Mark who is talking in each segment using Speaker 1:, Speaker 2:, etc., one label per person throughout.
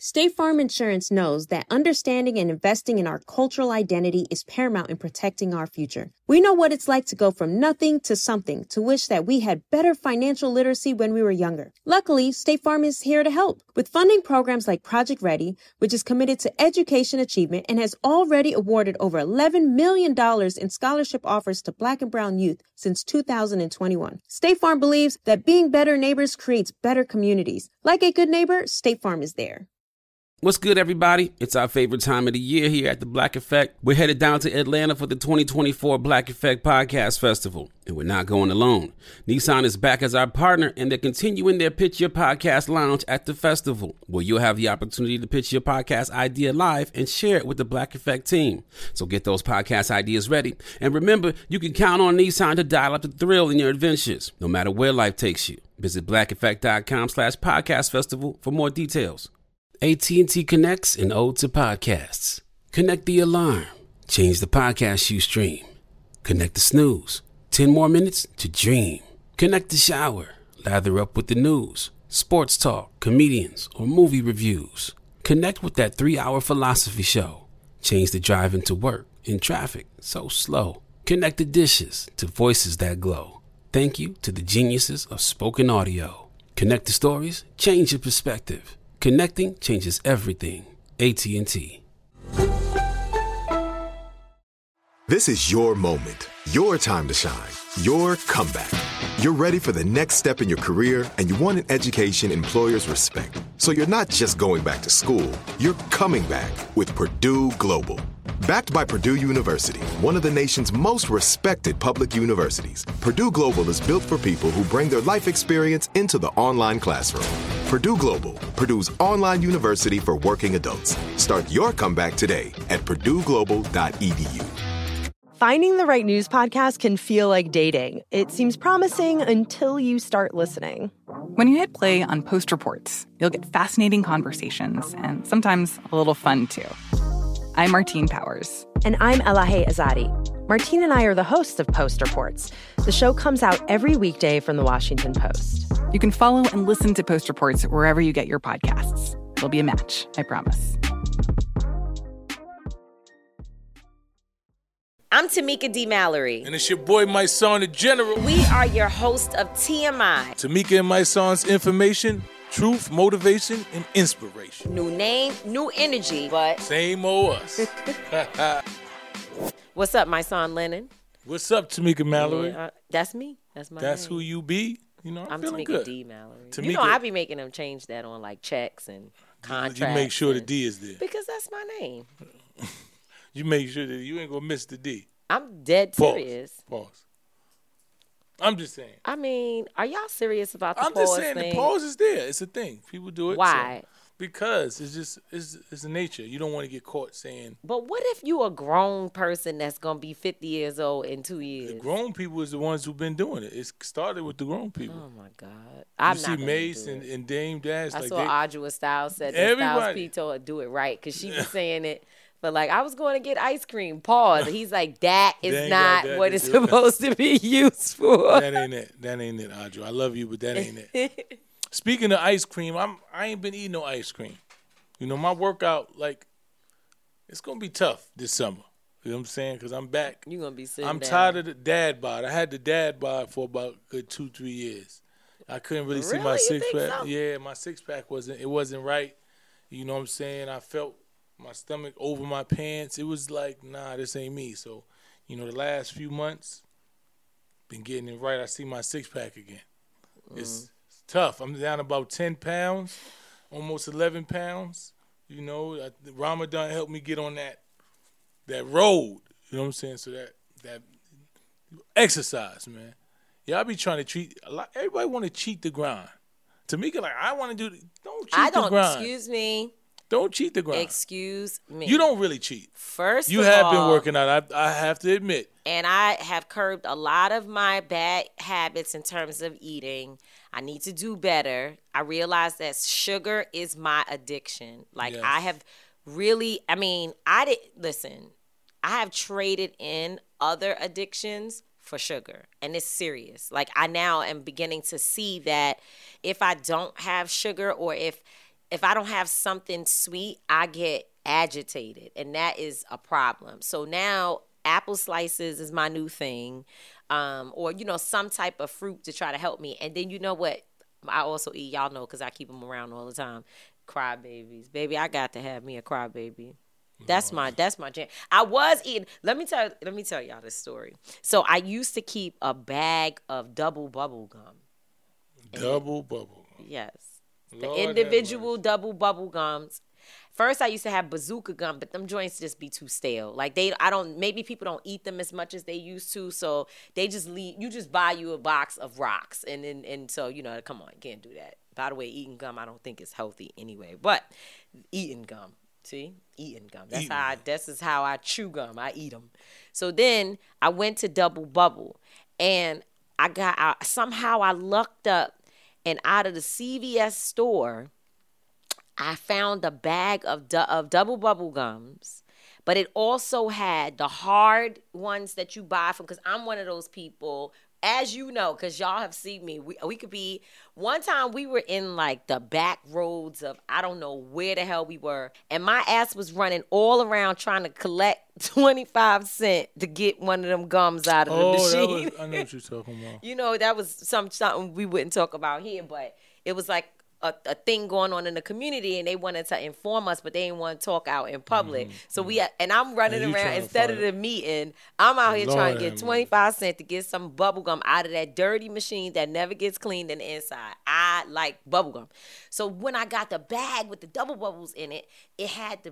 Speaker 1: State Farm Insurance knows that understanding and investing in our cultural identity is paramount in protecting our future. We know what it's like to go from nothing to something, to wish that we had better financial literacy when we were younger. Luckily, State Farm is here to help with funding programs like Project Ready, which is committed to education achievement and has already awarded over $11 million in scholarship offers to Black and brown youth since 2021. State Farm believes that being better neighbors creates better communities. Like a good neighbor, State Farm is there.
Speaker 2: What's good, everybody? It's our favorite time of the year here at the Black Effect. We're headed down to Atlanta for the 2024 Black Effect Podcast Festival, and we're not going alone. Nissan is back as our partner, and they're continuing their Pitch Your Podcast Lounge at the festival, where you'll have the opportunity to pitch your podcast idea live and share it with the Black Effect team. So get those podcast ideas ready. And remember, you can count on Nissan to dial up the thrill in your adventures, no matter where life takes you. Visit blackeffect.com/podcast festival for more details. AT&T connects an ode to podcasts. Connect the alarm. Change the podcast you stream. Connect the snooze. 10 more minutes to dream. Connect the shower. Lather up with the news, sports talk, comedians, or movie reviews. Connect with that 3-hour philosophy show. Change the drive into work in traffic so slow. Connect the dishes to voices that glow. Thank you to the geniuses of spoken audio. Connect the stories. Change your perspective. Connecting changes everything. AT&T.
Speaker 3: This is your moment, your time to shine, your comeback. You're ready for the next step in your career, and you want an education employers respect. So you're not just going back to school, you're coming back with Purdue Global. Backed by Purdue University, one of the nation's most respected public universities, Purdue Global is built for people who bring their life experience into the online classroom. Purdue Global, Purdue's online university for working adults. Start your comeback today at purdueglobal.edu.
Speaker 4: Finding the right news podcast can feel like dating. It seems promising until you start listening.
Speaker 5: When you hit play on Post Reports, you'll get fascinating conversations and sometimes a little fun, too. I'm Martine Powers.
Speaker 4: And I'm Elahe Azadi. Martine and I are the hosts of Post Reports. The show comes out every weekday from The Washington Post.
Speaker 5: You can follow and listen to Post Reports wherever you get your podcasts. It'll be a match, I promise.
Speaker 6: I'm Tamika D. Mallory.
Speaker 7: And it's your boy, Mysonne the General.
Speaker 6: We are your host of TMI.
Speaker 7: Tamika and Mysonne's information, truth, motivation, and inspiration.
Speaker 6: New name, new energy, but...
Speaker 7: same old us.
Speaker 6: What's up, Mysonne Lennon?
Speaker 7: What's up, Tamika Mallory?
Speaker 6: Yeah, that's me. That's my
Speaker 7: That's
Speaker 6: name.
Speaker 7: who you be? You know,
Speaker 6: I'm
Speaker 7: feeling
Speaker 6: Tamika
Speaker 7: good.
Speaker 6: D. Mallory.
Speaker 7: Tamika,
Speaker 6: you know, I be making them change that on, like, checks and contracts.
Speaker 7: You make sure the D is there.
Speaker 6: Because that's my name.
Speaker 7: You make sure that you ain't going to miss the D.
Speaker 6: I'm dead serious.
Speaker 7: Pause. I'm just saying.
Speaker 6: I mean, are y'all serious about the pause
Speaker 7: I'm just saying
Speaker 6: thing?
Speaker 7: the pause is there. It's a thing. People do it.
Speaker 6: Why?
Speaker 7: So, because it's the nature. You don't want to get caught saying.
Speaker 6: But what if you a grown person that's going to be 50 years old in 2 years?
Speaker 7: The grown people is the ones who've been doing it. It started with the grown people.
Speaker 6: Oh, my God. I'm
Speaker 7: you
Speaker 6: not
Speaker 7: see Mace and Dame Dash.
Speaker 6: I
Speaker 7: like
Speaker 6: saw Audra Styles said that
Speaker 7: everybody.
Speaker 6: Styles P told her do it right because she was saying it. But, like, I was going to get ice cream. Pause. He's like, that is not what it's supposed to be used for.
Speaker 7: That ain't it. That ain't it, Audra. I love you, but that ain't it. Speaking of ice cream, I ain't been eating no ice cream. You know, my workout, like, it's going to be tough this summer. You know what I'm saying? Because I'm back.
Speaker 6: You're going to be sitting
Speaker 7: I'm
Speaker 6: down.
Speaker 7: tired of the dad bod. I had the dad bod for about a good 2-3 years. I couldn't really see my six-pack.
Speaker 6: So?
Speaker 7: Yeah, my six-pack wasn't right. You know what I'm saying? I felt my stomach over my pants. It was like, nah, this ain't me. So, you know, the last few months, been getting it right. I see my six-pack again. It's tough. I'm down about 10 pounds, almost 11 pounds. You know, Ramadan helped me get on that road. You know what I'm saying? So that exercise, man. Yeah, I be trying to everybody want to cheat the grind. Tamika, like, I want to do don't cheat the grind.
Speaker 6: Excuse me.
Speaker 7: Don't cheat the grind.
Speaker 6: Excuse me.
Speaker 7: You don't really cheat.
Speaker 6: First
Speaker 7: you
Speaker 6: of
Speaker 7: have
Speaker 6: all,
Speaker 7: been working out, I have to admit.
Speaker 6: And I have curbed a lot of my bad habits in terms of eating. I need to do better. I realize that sugar is my addiction. Like,
Speaker 7: Yes.
Speaker 6: I have really, I have traded in other addictions for sugar, and it's serious. Like, I now am beginning to see that if I don't have sugar, or if if I don't have something sweet, I get agitated, and that is a problem. So now apple slices is my new thing, or, you know, some type of fruit to try to help me. And then you know what I also eat, y'all know because I keep them around all the time, crybabies. Baby, I got to have me a crybaby. That's my jam. I was eating. Let me tell y'all this story. So I used to keep a bag of double bubble gum.
Speaker 7: Double bubble gum.
Speaker 6: Yes.
Speaker 7: Lord
Speaker 6: The individual double bubble gums. First I used to have bazooka gum, but them joints just be too stale. Like maybe people don't eat them as much as they used to, so they just you just buy you a box of rocks and so, you know, come on, you can't do that. By the way, eating gum I don't think is healthy anyway, but eating gum. See? Eating gum. This is how I chew gum. I eat them. So then I went to Double Bubble, and somehow I lucked up, and out of the CVS store, I found a bag of Double Bubble gums, but it also had the hard ones that you buy from, because I'm one of those people, as you know, because y'all have seen me, we could be, one time we were in like the back roads of, I don't know where the hell we were, and my ass was running all around trying to collect 25 cents to get one of them gums out of the machine.
Speaker 7: I know what you're talking about.
Speaker 6: You know, that was something we wouldn't talk about here, but it was like a thing going on in the community, and they wanted to inform us, but they didn't want to talk out in public. So I'm running around, instead of the meeting, I'm out here trying to get 25 cents to get some bubble gum out of that dirty machine that never gets cleaned in the inside. I like bubble gum. So when I got the bag with the double bubbles in it, it had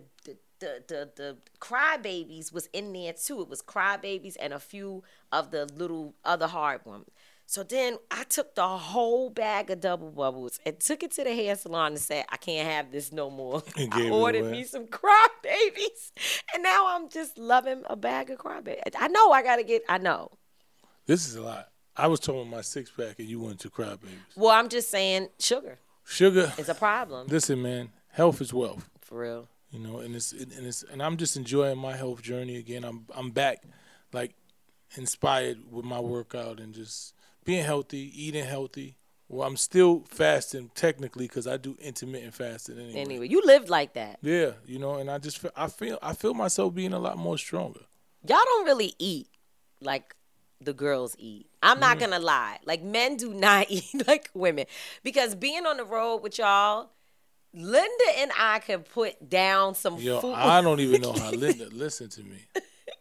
Speaker 6: the crybabies was in there too. It was crybabies and a few of the little other hard ones. So then I took the whole bag of double bubbles and took it to the hair salon and said, I can't have this no more. I ordered me some crybabies. And now I'm just loving a bag of crybabies. I know.
Speaker 7: This is a lot. I was talking about my 6-pack and you went to crybabies.
Speaker 6: Well, I'm just saying sugar.
Speaker 7: Sugar
Speaker 6: is a problem.
Speaker 7: Listen, man, health is wealth.
Speaker 6: For real.
Speaker 7: You know, and I'm just enjoying my health journey again. I'm back, like, inspired with my workout and just being healthy, eating healthy. Well, I'm still fasting technically because I do intermittent fasting anyway.
Speaker 6: You lived like that.
Speaker 7: Yeah, you know, and I feel myself being a lot more stronger.
Speaker 6: Y'all don't really eat like the girls eat. I'm not gonna lie. Like, men do not eat like women, because being on the road with y'all, Linda and I can put down some food.
Speaker 7: I don't even know how Linda. Listen to me.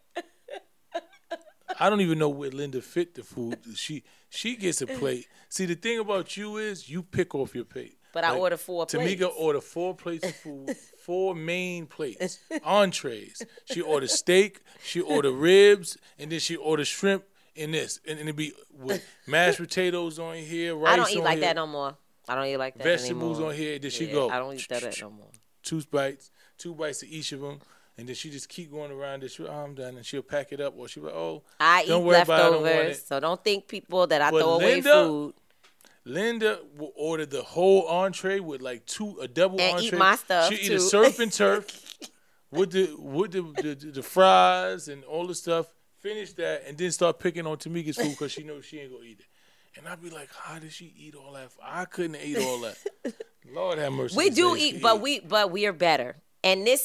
Speaker 7: I don't even know where Linda fit the food. She gets a plate. See, the thing about you is you pick off your plate.
Speaker 6: But I order 4 plates.
Speaker 7: Tamika ordered 4 plates of food, 4 main plates, entrees. She ordered steak, she ordered ribs, and then she ordered shrimp in this. And it'd be with mashed potatoes on here, rice on here.
Speaker 6: I don't eat like that no more. I don't eat like that
Speaker 7: Vegetables
Speaker 6: anymore.
Speaker 7: on here. Then she go.
Speaker 6: I don't eat that no more.
Speaker 7: 2 bites of each of them. And then she just keep going around. I'm done. And she'll pack it up. Or she'll be like,
Speaker 6: I eat leftovers. So don't think people that I throw away food.
Speaker 7: Linda will order the whole entree with like a double
Speaker 6: and
Speaker 7: entree.
Speaker 6: Eat my stuff
Speaker 7: She'll
Speaker 6: too.
Speaker 7: eat a surf and turf with the fries and all the stuff. Finish that and then start picking on Tamika's food because she knows she ain't gonna eat it. And I'd be like, how did she eat all that? I couldn't eat all that. Lord have mercy.
Speaker 6: We do eat, but we are better. And this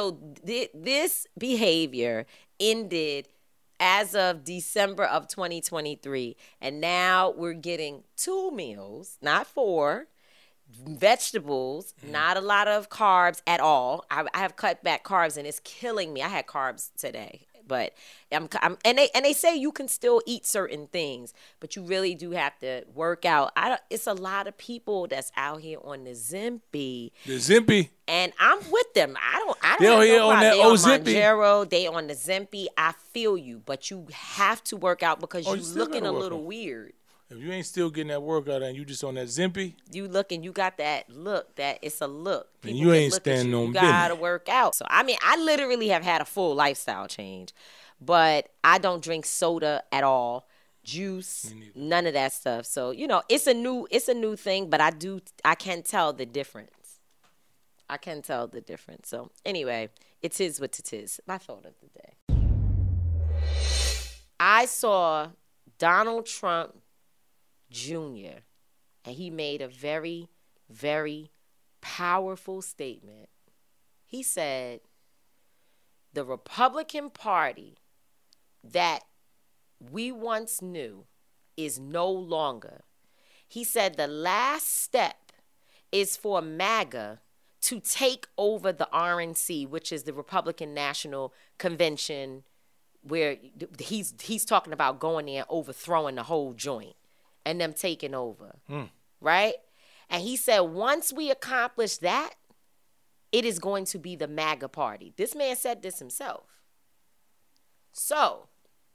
Speaker 6: behavior ended as of December of 2023. And now we're getting 2 meals, not 4, vegetables, not a lot of carbs at all. I have cut back carbs and it's killing me. I had carbs today. But and they say you can still eat certain things, but you really do have to work out. It's a lot of people that's out here on the Zimpy.
Speaker 7: The Zimpy.
Speaker 6: And I'm with them. I don't
Speaker 7: They
Speaker 6: have no
Speaker 7: on that
Speaker 6: They on
Speaker 7: Zimpy.
Speaker 6: Mounjaro, they on the Zimpy. I feel you, but you have to work out because you're looking a little weird.
Speaker 7: If you ain't still getting that workout and you just on that Zimpy,
Speaker 6: you got that look, that it's a look. People
Speaker 7: and you ain't standing on business.
Speaker 6: You gotta work out. So I mean, I literally have had a full lifestyle change, but I don't drink soda at all, juice, none of that stuff. So you know, it's a new thing, but I can tell the difference. I can tell the difference. So anyway, it is what it is. My thought of the day. I saw Donald Trump Jr. and he made a very, very powerful statement. He said, the Republican Party that we once knew is no longer. He said the last step is for MAGA to take over the RNC, which is the Republican National Convention, where he's talking about going there and overthrowing the whole joint and them taking over, right? And he said once we accomplish that, it is going to be the MAGA party. This man said this himself. So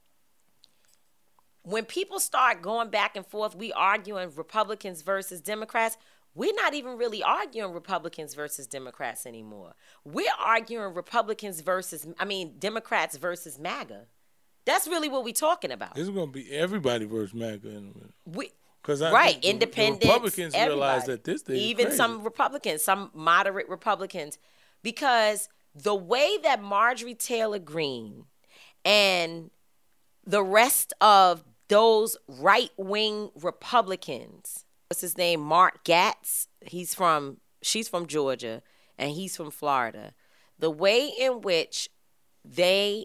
Speaker 6: when people start going back and forth, we arguing Republicans versus Democrats, we're not even really arguing Republicans versus Democrats anymore. We're arguing Democrats versus MAGA. That's really what we're talking about.
Speaker 7: It's going to be everybody versus MAGA in a minute.
Speaker 6: Independents,
Speaker 7: the Republicans
Speaker 6: everybody.
Speaker 7: realize that this thing
Speaker 6: even
Speaker 7: is crazy.
Speaker 6: Some Republicans, some moderate Republicans, because the way that Marjorie Taylor Greene and the rest of those right-wing Republicans, what's his name, Mark Gatz, she's from Georgia and he's from Florida, the way in which they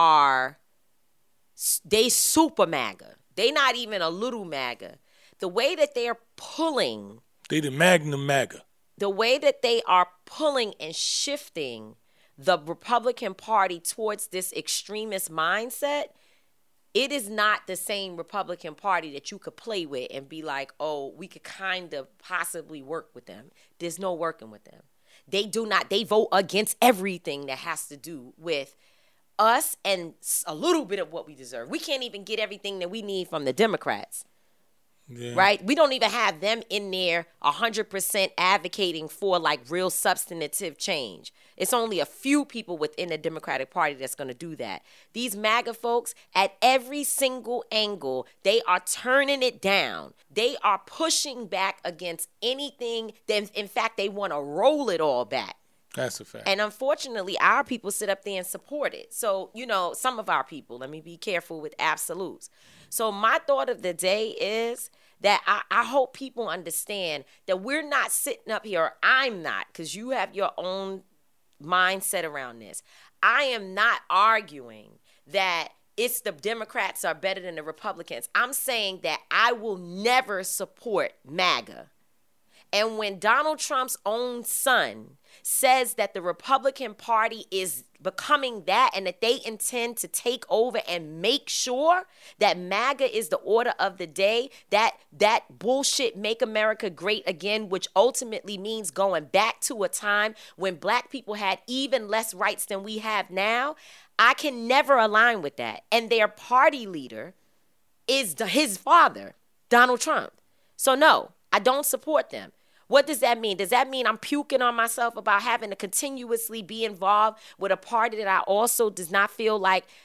Speaker 6: super MAGA, they not even a little MAGA. The way that they're pulling.
Speaker 7: They the Magnum MAGA.
Speaker 6: The way that they are pulling and shifting the Republican Party towards this extremist mindset, it is not the same Republican Party that you could play with and be like, oh, we could kind of possibly work with them. There's no working with them. They vote against everything that has to do with us and a little bit of what we deserve. We can't even get everything that we need from the Democrats. Yeah. Right? We don't even have them in there 100% advocating for like real substantive change. It's only a few people within the Democratic Party that's going to do that. These MAGA folks, at every single angle, they are turning it down. They are pushing back against anything. In fact, they want to roll it all back.
Speaker 7: That's a fact.
Speaker 6: And unfortunately, our people sit up there and support it. So, some of our people, let me be careful with absolutes. So my thought of the day is that I hope people understand that we're not sitting up here, or I'm not, because you have your own mindset around this. I am not arguing that it's the Democrats are better than the Republicans. I'm saying that I will never support MAGA. And when Donald Trump's own son says that the Republican Party is becoming that and that they intend to take over and make sure that MAGA is the order of the day, that bullshit make America great again, which ultimately means going back to a time when black people had even less rights than we have now, I can never align with that. And their party leader is his father, Donald Trump. So no, I don't support them. What does that mean? Does that mean I'm puking on myself about having to continuously be involved with a party that I also don't feel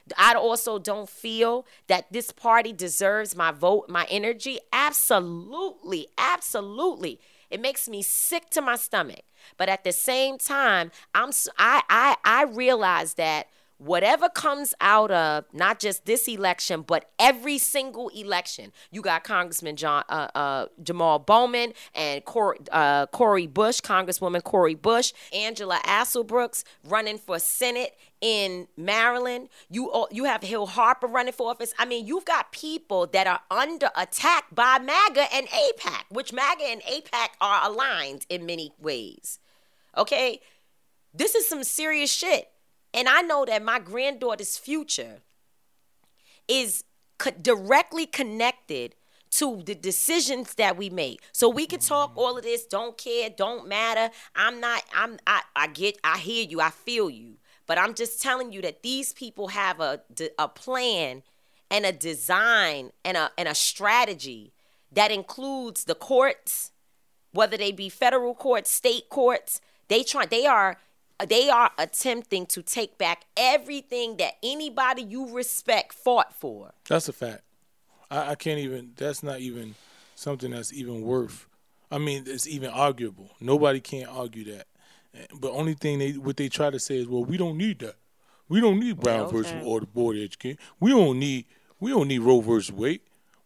Speaker 6: that this party deserves my vote, my energy? Absolutely, absolutely. It makes me sick to my stomach. But at the same time, I realize that whatever comes out of not just this election, but every single election, you got Congressman Jamal Bowman and Cori Bush, Congresswoman Cori Bush, Angela Asselbrooks running for Senate in Maryland. You have Hill Harper running for office. I mean, you've got people that are under attack by MAGA and AIPAC, which MAGA and AIPAC are aligned in many ways. Okay? This is some serious shit. And I know that my granddaughter's future is directly connected to the decisions that we make. So we can talk all of this, don't care, don't matter. I hear you, I feel you. But I'm just telling you that these people have a plan and a design and a strategy that includes the courts, whether they be federal courts, state courts. They are attempting to take back everything that anybody you respect fought for.
Speaker 7: That's a fact. I can't even, that's not even something that's even worth, it's even arguable. Nobody can argue that. But only thing what they try to say is, well, we don't need that. We don't need Brown versus Board of Education. We don't need Roe versus Wade.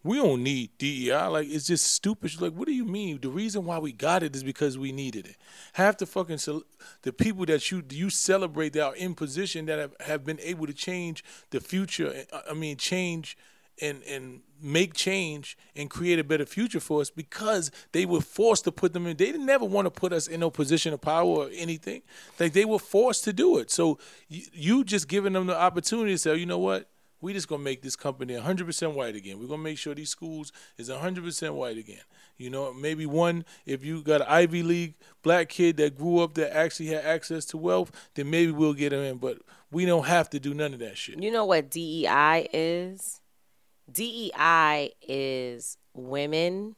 Speaker 7: We don't need DEI. Like, it's just stupid. Like, what do you mean? The reason why we got it is because we needed it. Half the fucking the people that you celebrate that are in position that have been able to change the future. I mean, change and make change and create a better future for us because they were forced to put them in. They didn't never want to put us in no position of power or anything. Like, they were forced to do it. So you just giving them the opportunity to say, you know what? We just going to make this company 100% white again. We're going to make sure these schools is 100% white again. You know, maybe if you got an Ivy League black kid that grew up that actually had access to wealth, then maybe we'll get him in. But we don't have to do none of that shit.
Speaker 6: You know what DEI is? DEI is women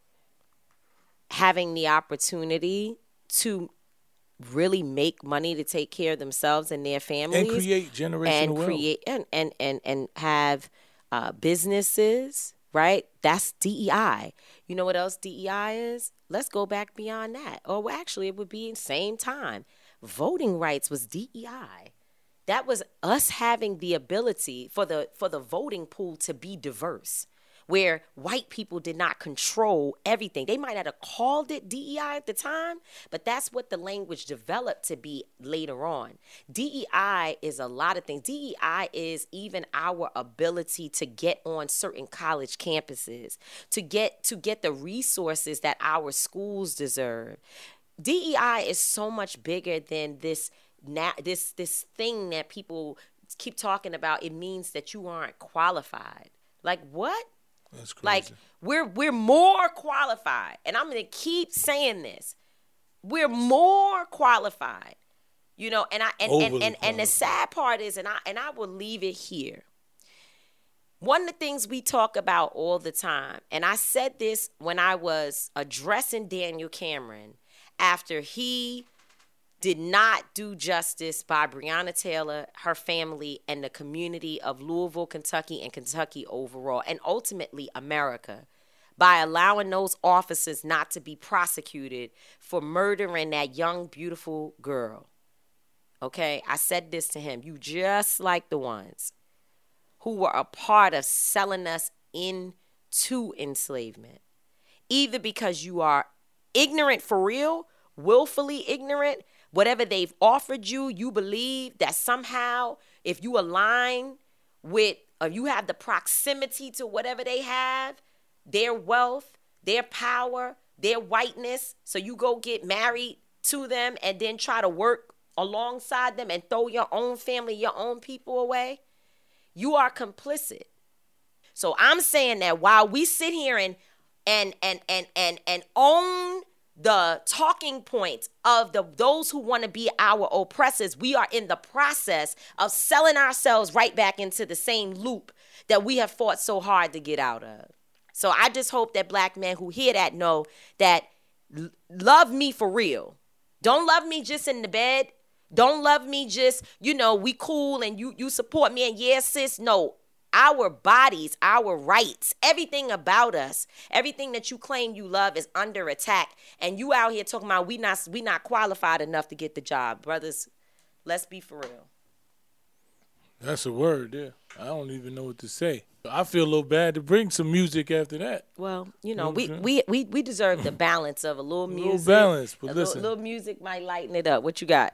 Speaker 6: having the opportunity to really make money to take care of themselves and their families
Speaker 7: and create generational wealth.
Speaker 6: And have businesses, right? That's DEI. You know what else DEI is? Let's go back beyond that. Or actually, it would be same time. Voting rights was DEI. That was us having the ability for the voting pool to be diverse, where white people did not control everything. They might not have called it DEI at the time, but that's what the language developed to be later on. DEI is a lot of things. DEI is even our ability to get on certain college campuses, to get the resources that our schools deserve. DEI is so much bigger than this thing that people keep talking about. It means that you aren't qualified. Like, what?
Speaker 7: That's crazy.
Speaker 6: Like, we're more qualified, and I'm gonna keep saying this. We're more qualified, you know. And the sad part is, and I will leave it here. One of the things we talk about all the time, and I said this when I was addressing Daniel Cameron after he did not do justice by Breonna Taylor, her family, and the community of Louisville, Kentucky, and Kentucky overall, and ultimately America, by allowing those officers not to be prosecuted for murdering that young, beautiful girl. Okay? I said this to him. You just like the ones who were a part of selling us into enslavement, either because you are ignorant for real, willfully ignorant. Whatever they've offered you, you believe that somehow if you align with, or you have the proximity to whatever they have, their wealth, their power, their whiteness, so you go get married to them and then try to work alongside them and throw your own family, your own people away, you are complicit. So I'm saying that while we sit here and own the talking points of those who want to be our oppressors, we are in the process of selling ourselves right back into the same loop that we have fought so hard to get out of. So I just hope that black men who hear that know that love me for real. Don't love me just in the bed. Don't love me just, we cool and you support me and yes, sis. No. Our bodies, our rights, everything about us, everything that you claim you love is under attack. And you out here talking about we not qualified enough to get the job. Brothers, let's be for real.
Speaker 7: That's a word there. I don't even know what to say. I feel a little bad to bring some music after that.
Speaker 6: Well, we deserve the balance of a little music.
Speaker 7: A little balance, but listen.
Speaker 6: A little music might lighten it up. What you got?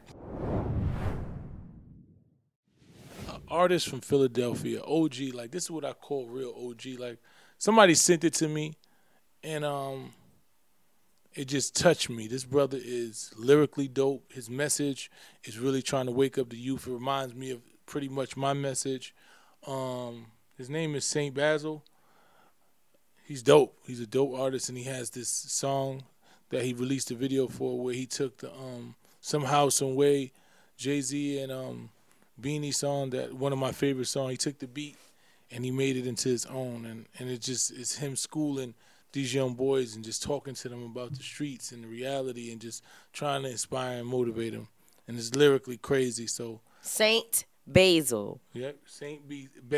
Speaker 7: Artist from Philadelphia, OG, like this is what I call real OG. Like somebody sent it to me and it just touched me. This brother is lyrically dope. His message is really trying to wake up the youth. It reminds me of pretty much my message. His name is Saint Basil. He's dope. He's a dope artist, and he has this song that he released a video for where he took the Somehow, Some Way, Jay-Z and Beanie song, that one of my favorite songs. He took the beat and he made it into his own, and it's him schooling these young boys and just talking to them about the streets and the reality and just trying to inspire and motivate them. And it's lyrically crazy. So
Speaker 6: Saint Basil.
Speaker 7: Yep, Saint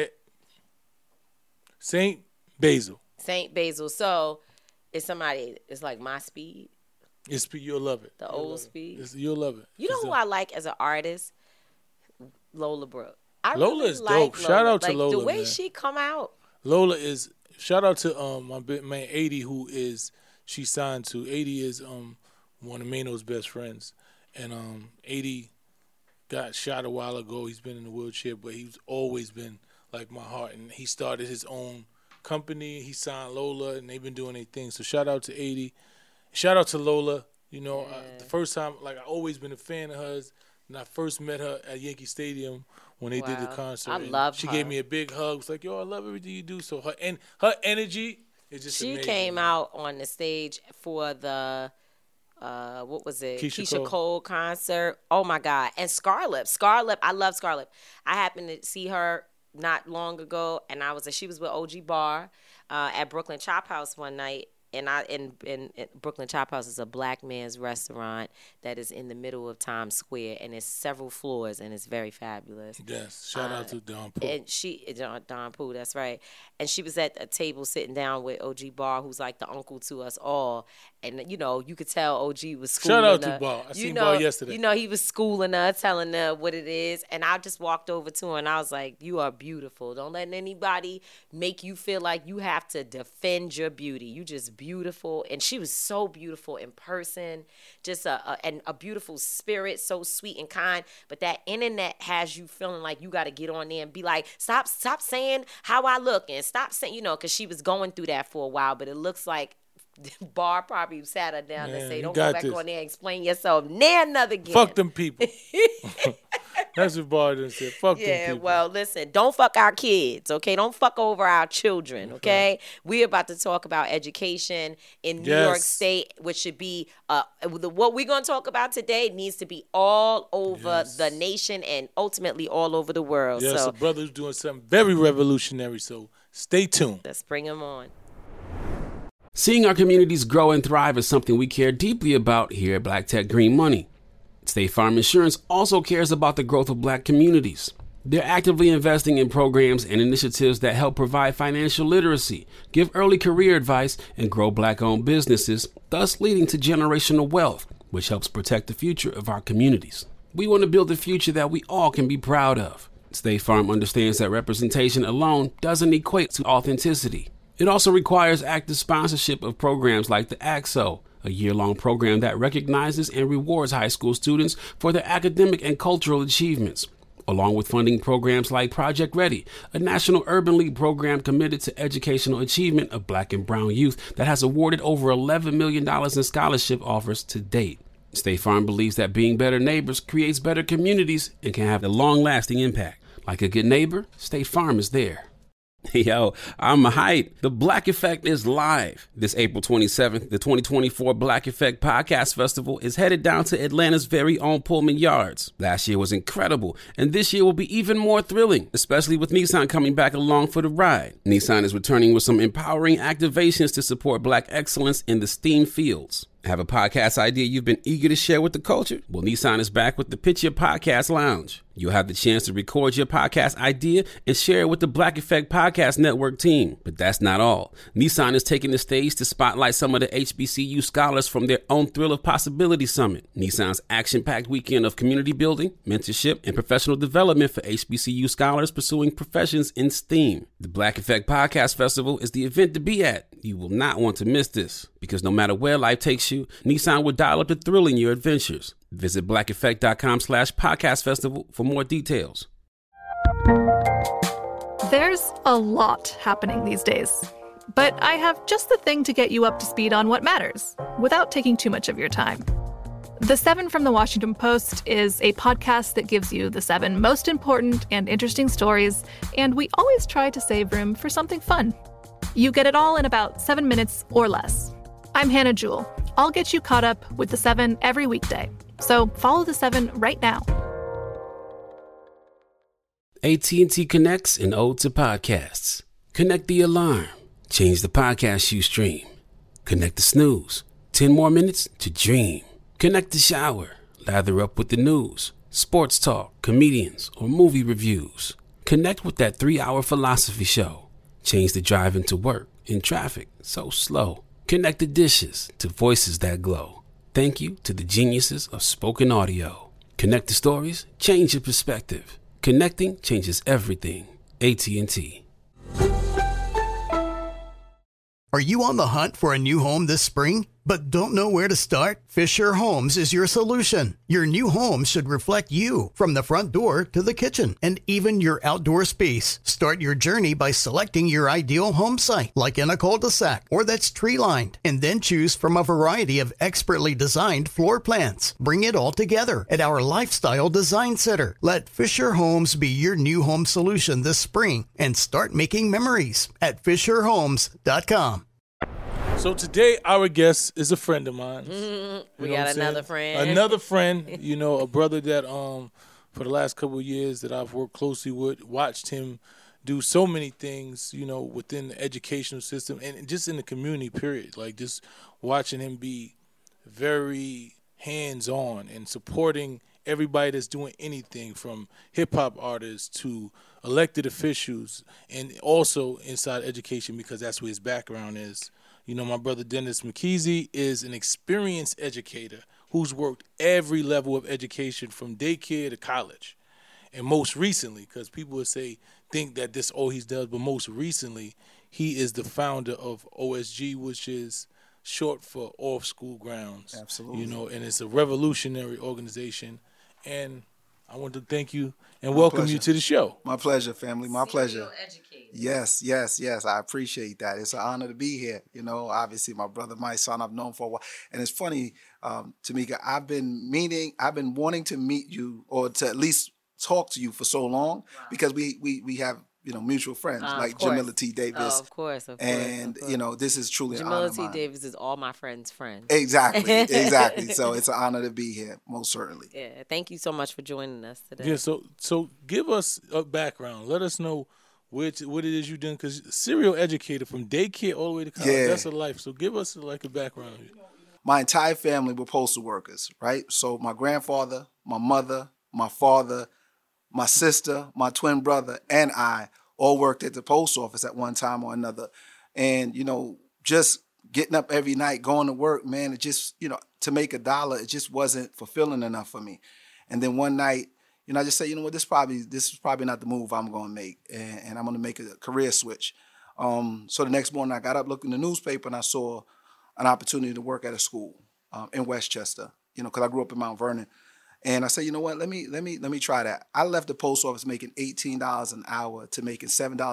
Speaker 7: Basil.
Speaker 6: Saint Basil. So it's like my speed.
Speaker 7: You'll love it.
Speaker 6: The old speed.
Speaker 7: You'll love it.
Speaker 6: You know who I like as an artist? Lola Brooke.
Speaker 7: Lola is dope. Shout out to Lola.
Speaker 6: The way
Speaker 7: man.
Speaker 6: she come out.
Speaker 7: Lola is, shout out to my big man 80, who is, she signed to. 80 is one of Mano's best friends. And 80 got shot a while ago. He's been in a wheelchair, but he's always been like my heart. And he started his own company. He signed Lola, and they've been doing their thing. So shout out to 80. Shout out to Lola. You know, the first time, like, I always been a fan of hers. And I first met her at Yankee Stadium when they did the concert.
Speaker 6: I love her.
Speaker 7: She gave me a big hug. It was like, yo, I love everything you do. So her energy is just amazing.
Speaker 6: She came out on the stage for the, what was it? Keisha Cole concert. Oh, my God. And Scarlett, I love Scarlett. I happened to see her not long ago, and she was with OG Bar at Brooklyn Chop House one night. And Brooklyn Chop House is a black man's restaurant that is in the middle of Times Square, and it's several floors, and it's very fabulous.
Speaker 7: Yes, shout out to Don Pooh.
Speaker 6: And Don Pooh, that's right. And she was at a table sitting down with OG Bar, who's like the uncle to us all. And, you know, you could tell OG was schooling her.
Speaker 7: Shout out to Bar. I seen Bar yesterday.
Speaker 6: You know, he was schooling her, telling her what it is. And I just walked over to her, and I was like, you are beautiful. Don't let anybody make you feel like you have to defend your beauty. You just beautiful. And she was so beautiful in person, just a beautiful spirit, so sweet and kind. But that internet has you feeling like you got to get on there and be like, stop saying how I look, and stop saying, you know, because she was going through that for a while. But it looks like Bar probably sat her down and say, don't go back on there and explain yourself another again.
Speaker 7: Fuck them people. That's what Bar done said. Fuck them people.
Speaker 6: Yeah, well, listen, don't fuck our kids, okay? Don't fuck over our children, okay? We're about to talk about education in New York State, which should be, what we're going to talk about today needs to be all over the nation and ultimately all over the world.
Speaker 7: Yes, so, a brother's doing something very revolutionary, so stay tuned.
Speaker 6: Let's bring him on.
Speaker 2: Seeing our communities grow and thrive is something we care deeply about here at Black Tech Green Money. State Farm Insurance also cares about the growth of black communities. They're actively investing in programs and initiatives that help provide financial literacy, give early career advice, and grow black-owned businesses, thus leading to generational wealth, which helps protect the future of our communities. We want to build a future that we all can be proud of. State Farm understands that representation alone doesn't equate to authenticity. It also requires active sponsorship of programs like the AXO, a year-long program that recognizes and rewards high school students for their academic and cultural achievements, along with funding programs like Project Ready, a National Urban League program committed to educational achievement of black and brown youth that has awarded over $11 million in scholarship offers to date. State Farm believes that being better neighbors creates better communities and can have a long-lasting impact. Like a good neighbor, State Farm is there. Yo, I'm hyped. The Black Effect is live. This April 27th, the 2024 Black Effect Podcast Festival is headed down to Atlanta's very own Pullman Yards. Last year was incredible, and this year will be even more thrilling, especially with Nissan coming back along for the ride. Nissan is returning with some empowering activations to support black excellence in the STEAM fields. Have a podcast idea you've been eager to share with the culture? Well, Nissan is back with the Pitch Your Podcast Lounge. You'll have the chance to record your podcast idea and share it with the Black Effect Podcast Network team. But that's not all. Nissan is taking the stage to spotlight some of the HBCU scholars from their own Thrill of Possibility Summit, Nissan's action-packed weekend of community building, mentorship, and professional development for HBCU scholars pursuing professions in STEAM. The Black Effect Podcast Festival is the event to be at. You will not want to miss this, because no matter where life takes you, Nissan will dial up the thrill in your adventures. Visit blackeffect.com/podcast festival for more details.
Speaker 8: There's a lot happening these days, but I have just the thing to get you up to speed on what matters without taking too much of your time. The 7 from the Washington Post is a podcast that gives you the 7 most important and interesting stories, and we always try to save room for something fun. You get it all in about 7 minutes or less. I'm Hannah Jewell. I'll get you caught up with the 7 every weekday. So follow the 7 right now.
Speaker 2: AT&T connects an ode to podcasts. Connect the alarm. Change the podcast you stream. Connect the snooze. 10 more minutes to dream. Connect the shower. Lather up with the news, sports talk, comedians, or movie reviews. Connect with that 3-hour philosophy show. Change the drive into work in traffic so slow. Connect the dishes to voices that glow. Thank you to the geniuses of spoken audio. Connect the stories, change your perspective. Connecting changes everything. AT&T.
Speaker 9: Are you on the hunt for a new home this spring, but don't know where to start? Fisher Homes is your solution. Your new home should reflect you, from the front door to the kitchen, and even your outdoor space. Start your journey by selecting your ideal home site, like in a cul-de-sac or that's tree-lined, and then choose from a variety of expertly designed floor plans. Bring it all together at our Lifestyle Design Center. Let Fisher Homes be your new home solution this spring and start making memories at FisherHomes.com.
Speaker 7: So today, our guest is a friend of mine.
Speaker 6: We got another friend.
Speaker 7: Another friend, a brother that for the last couple of years that I've worked closely with, watched him do so many things, within the educational system and just in the community, period. Like, just watching him be very hands-on and supporting everybody that's doing anything, from hip-hop artists to elected officials, and also inside education, because that's where his background is. My brother Dennis McKeezy is an experienced educator who's worked every level of education from daycare to college. And most recently, because people would think that this all he does, but most recently, he is the founder of OSG, which is short for Off School Grounds.
Speaker 10: Absolutely.
Speaker 7: And it's a revolutionary organization. And I want to thank you and welcome you to the show.
Speaker 10: My pleasure, family. My pleasure.
Speaker 6: Educator.
Speaker 10: Yes. I appreciate that. It's an honor to be here. Obviously my brother, my son, I've known for a while. And it's funny, Tamika, I've been wanting to meet you, or to at least talk to you, for so long, because we have, mutual friends like Jamila T. Davis.
Speaker 6: Of course.
Speaker 10: And, this is truly an honor.
Speaker 6: Jamila T. Davis is all my friends' friend.
Speaker 10: Exactly. So it's an honor to be here, most certainly.
Speaker 6: Yeah. Thank you so much for joining us today.
Speaker 7: Yeah. So give us a background. Let us know what it is you've done, because serial educator from daycare all the way to college. Yeah. That's a life. So give us a background of it.
Speaker 10: My entire family were postal workers, right? So my grandfather, my mother, my father, my sister, my twin brother, and I all worked at the post office at one time or another. And, just getting up every night, going to work, man, it just, to make $1, it just wasn't fulfilling enough for me. And then one night, I just said, this is probably not the move I'm going to make, and I'm going to make a career switch. So the next morning I got up, looked in the newspaper, and I saw an opportunity to work at a school in Westchester, because I grew up in Mount Vernon. And I said, you know what, let me try that. I left the post office making $18 an hour to making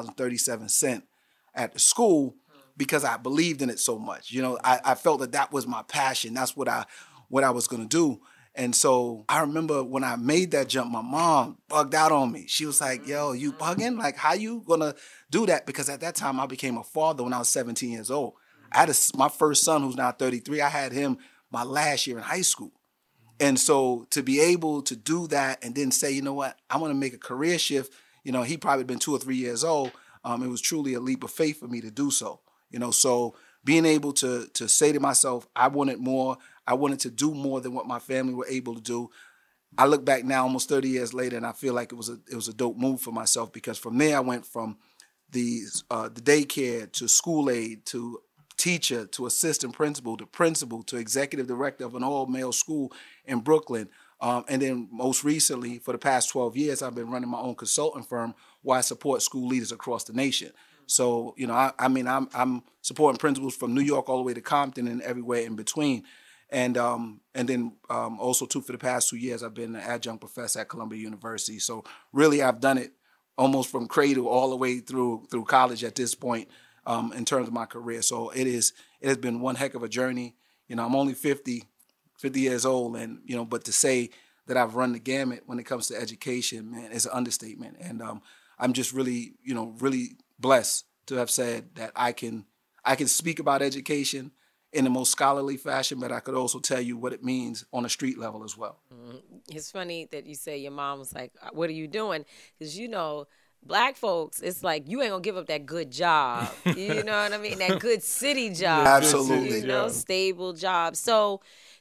Speaker 10: $7.37 at the school, because I believed in it so much. I felt that was my passion. That's what I was going to do. And so I remember when I made that jump, my mom bugged out on me. She was like, yo, you bugging? Like, how you going to do that? Because at that time, I became a father when I was 17 years old. I had my first son, who's now 33. I had him my last year in high school. And so to be able to do that and then say, you know what, I want to make a career shift, he probably been 2 or 3 years old. It was truly a leap of faith for me to do so. So being able to say to myself, I wanted more. I wanted to do more than what my family were able to do. I look back now almost 30 years later, and I feel like it was a dope move for myself, because from there I went from the daycare to school aide to teacher to assistant principal to executive director of an all-male school in Brooklyn. And then most recently, for the past 12 years, I've been running my own consulting firm where I support school leaders across the nation. So, I'm supporting principals from New York all the way to Compton and everywhere in between. And then also, too, for the past 2 years, I've been an adjunct professor at Columbia University. So really, I've done it almost from cradle all the way through college at this point. In terms of my career. So it has been one heck of a journey. I'm only 50 years old, and, but to say that I've run the gamut when it comes to education, man, is an understatement. And I'm just really, really blessed to have said that I can speak about education in the most scholarly fashion, but I could also tell you what it means on a street level as well.
Speaker 6: It's funny that you say your mom was like, what are you doing? Because, Black folks, it's like, you ain't gonna give up that good job. You know what I mean? That good city job.
Speaker 10: Absolutely.
Speaker 6: Stable job. So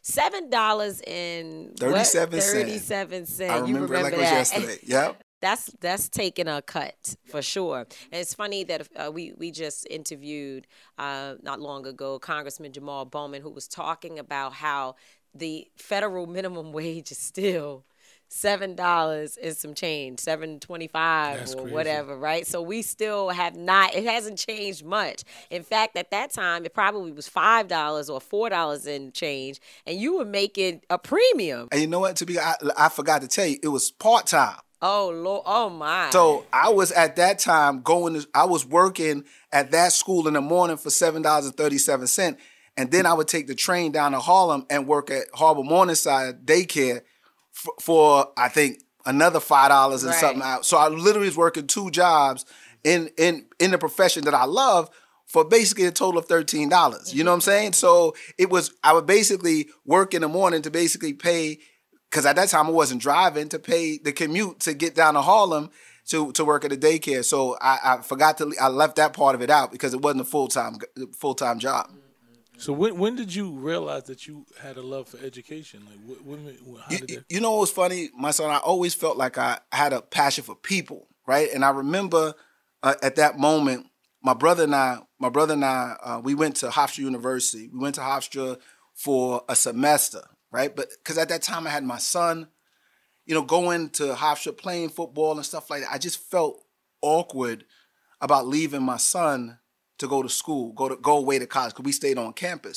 Speaker 6: $7.37.
Speaker 10: I remember it like it was yesterday. Yep.
Speaker 6: That's taking a cut for sure. And it's funny that we just interviewed not long ago Congressman Jamal Bowman, who was talking about how the federal minimum wage is still $7 and some change, $7.25 or whatever, right? So we still have not, it hasn't changed much. In fact, at that time, it probably was $5 or $4 in change, and you were making a premium.
Speaker 10: And you know what, I forgot to tell you, it was part-time.
Speaker 6: Oh, Lord. Oh, my.
Speaker 10: So I was at that time I was working at that school in the morning for $7.37. And then I would take the train down to Harlem and work at Harbor Morningside Daycare for I think, another $5 and something out. So I literally was working 2 jobs in the profession that I love for basically a total of $13. You know what I'm saying? So I would basically work in the morning to basically pay, because at that time I wasn't driving, to pay the commute to get down to Harlem to work at a daycare. So I left that part of it out because it wasn't a full-time job.
Speaker 7: So when did you realize that you had a love for education? How did that? You
Speaker 10: know what was funny, my son? I always felt like I had a passion for people, right? And I remember at that moment, my brother and I, we went to Hofstra University. We went to Hofstra for a semester, right? But because at that time I had my son, going to Hofstra, playing football and stuff like that. I just felt awkward about leaving my son to go to school, go away to college, because we stayed on campus.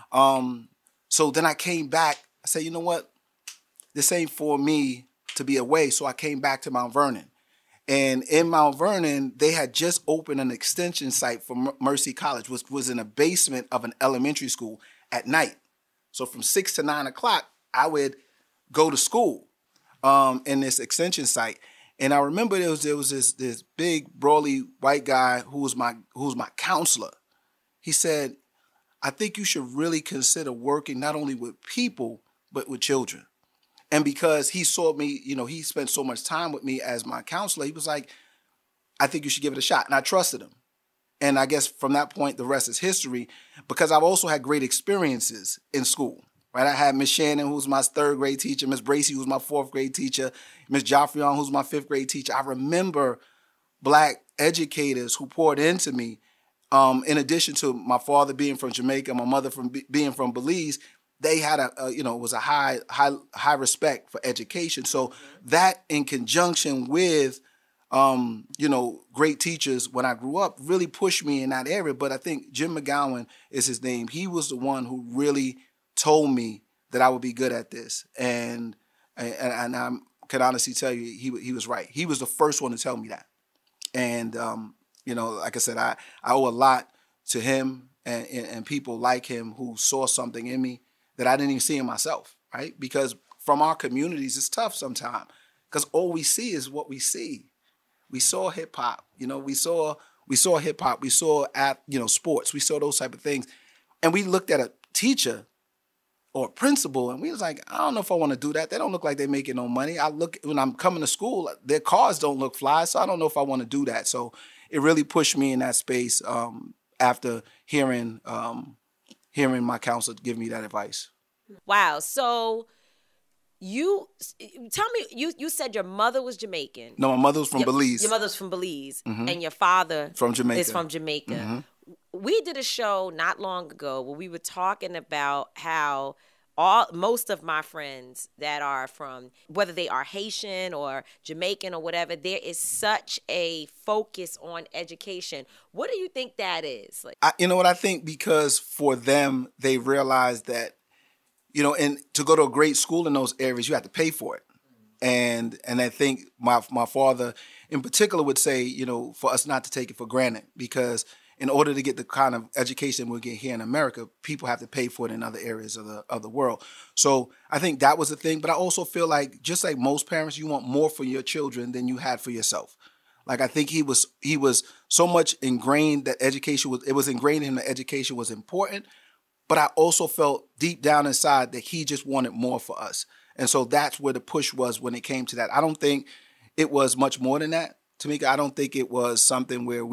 Speaker 10: So then I came back. I said, you know what? This ain't for me to be away. So I came back to Mount Vernon. And in Mount Vernon, they had just opened an extension site for Mercy College, which was in a basement of an elementary school at night. So from 6 to 9 o'clock, I would go to school in this extension site. And I remember there was this big, brawly white guy who was my counselor. He said, I think you should really consider working not only with people, but with children. And because he saw me, he spent so much time with me as my counselor, he was like, I think you should give it a shot. And I trusted him. And I guess from that point, the rest is history, because I've also had great experiences in school. Right, I had Miss Shannon, who was my 3rd grade teacher, Miss Bracy, who was my 4th grade teacher, Miss Joffrion, who's my 5th grade teacher. I remember Black educators who poured into me. In addition to my father being from Jamaica, my mother being from Belize, they had was a high respect for education. So that, in conjunction with great teachers when I grew up, really pushed me in that area. But I think Jim McGowan is his name. He was the one who really told me that I would be good at this, and I can honestly tell you he was right. He was the first one to tell me that, and like I said, I owe a lot to him and people like him who saw something in me that I didn't even see in myself. Right? Because from our communities, it's tough sometimes because all we see is what we see. We saw hip hop, we saw hip hop, we saw sports, we saw those type of things, and we looked at a teacher or a principal, and we was like, I don't know if I want to do that. They don't look like they're making no money. When I'm coming to school, their cars don't look fly, so I don't know if I want to do that. So it really pushed me in that space after hearing my counselor give me that advice.
Speaker 6: Wow. So you tell me, you said your mother was Jamaican.
Speaker 10: No, my mother was from Belize.
Speaker 6: Your mother's from Belize, and your father is from Jamaica. Mm-hmm. We did a show not long ago where we were talking about how most of my friends that are from, whether they are Haitian or Jamaican or whatever, there is such a focus on education. What do you think that is?
Speaker 10: You know what I think? Because for them, they realize that, and to go to a great school in those areas, you have to pay for it. And I think my father in particular would say, for us not to take it for granted, because in order to get the kind of education we get here in America, people have to pay for it in other areas of the world. So I think that was the thing. But I also feel like, just like most parents, you want more for your children than you had for yourself. Like, I think he was so much ingrained that it was ingrained in him that education was important. But I also felt deep down inside that he just wanted more for us. And so that's where the push was when it came to that. I don't think it was much more than that, Tamika. I don't think it was something where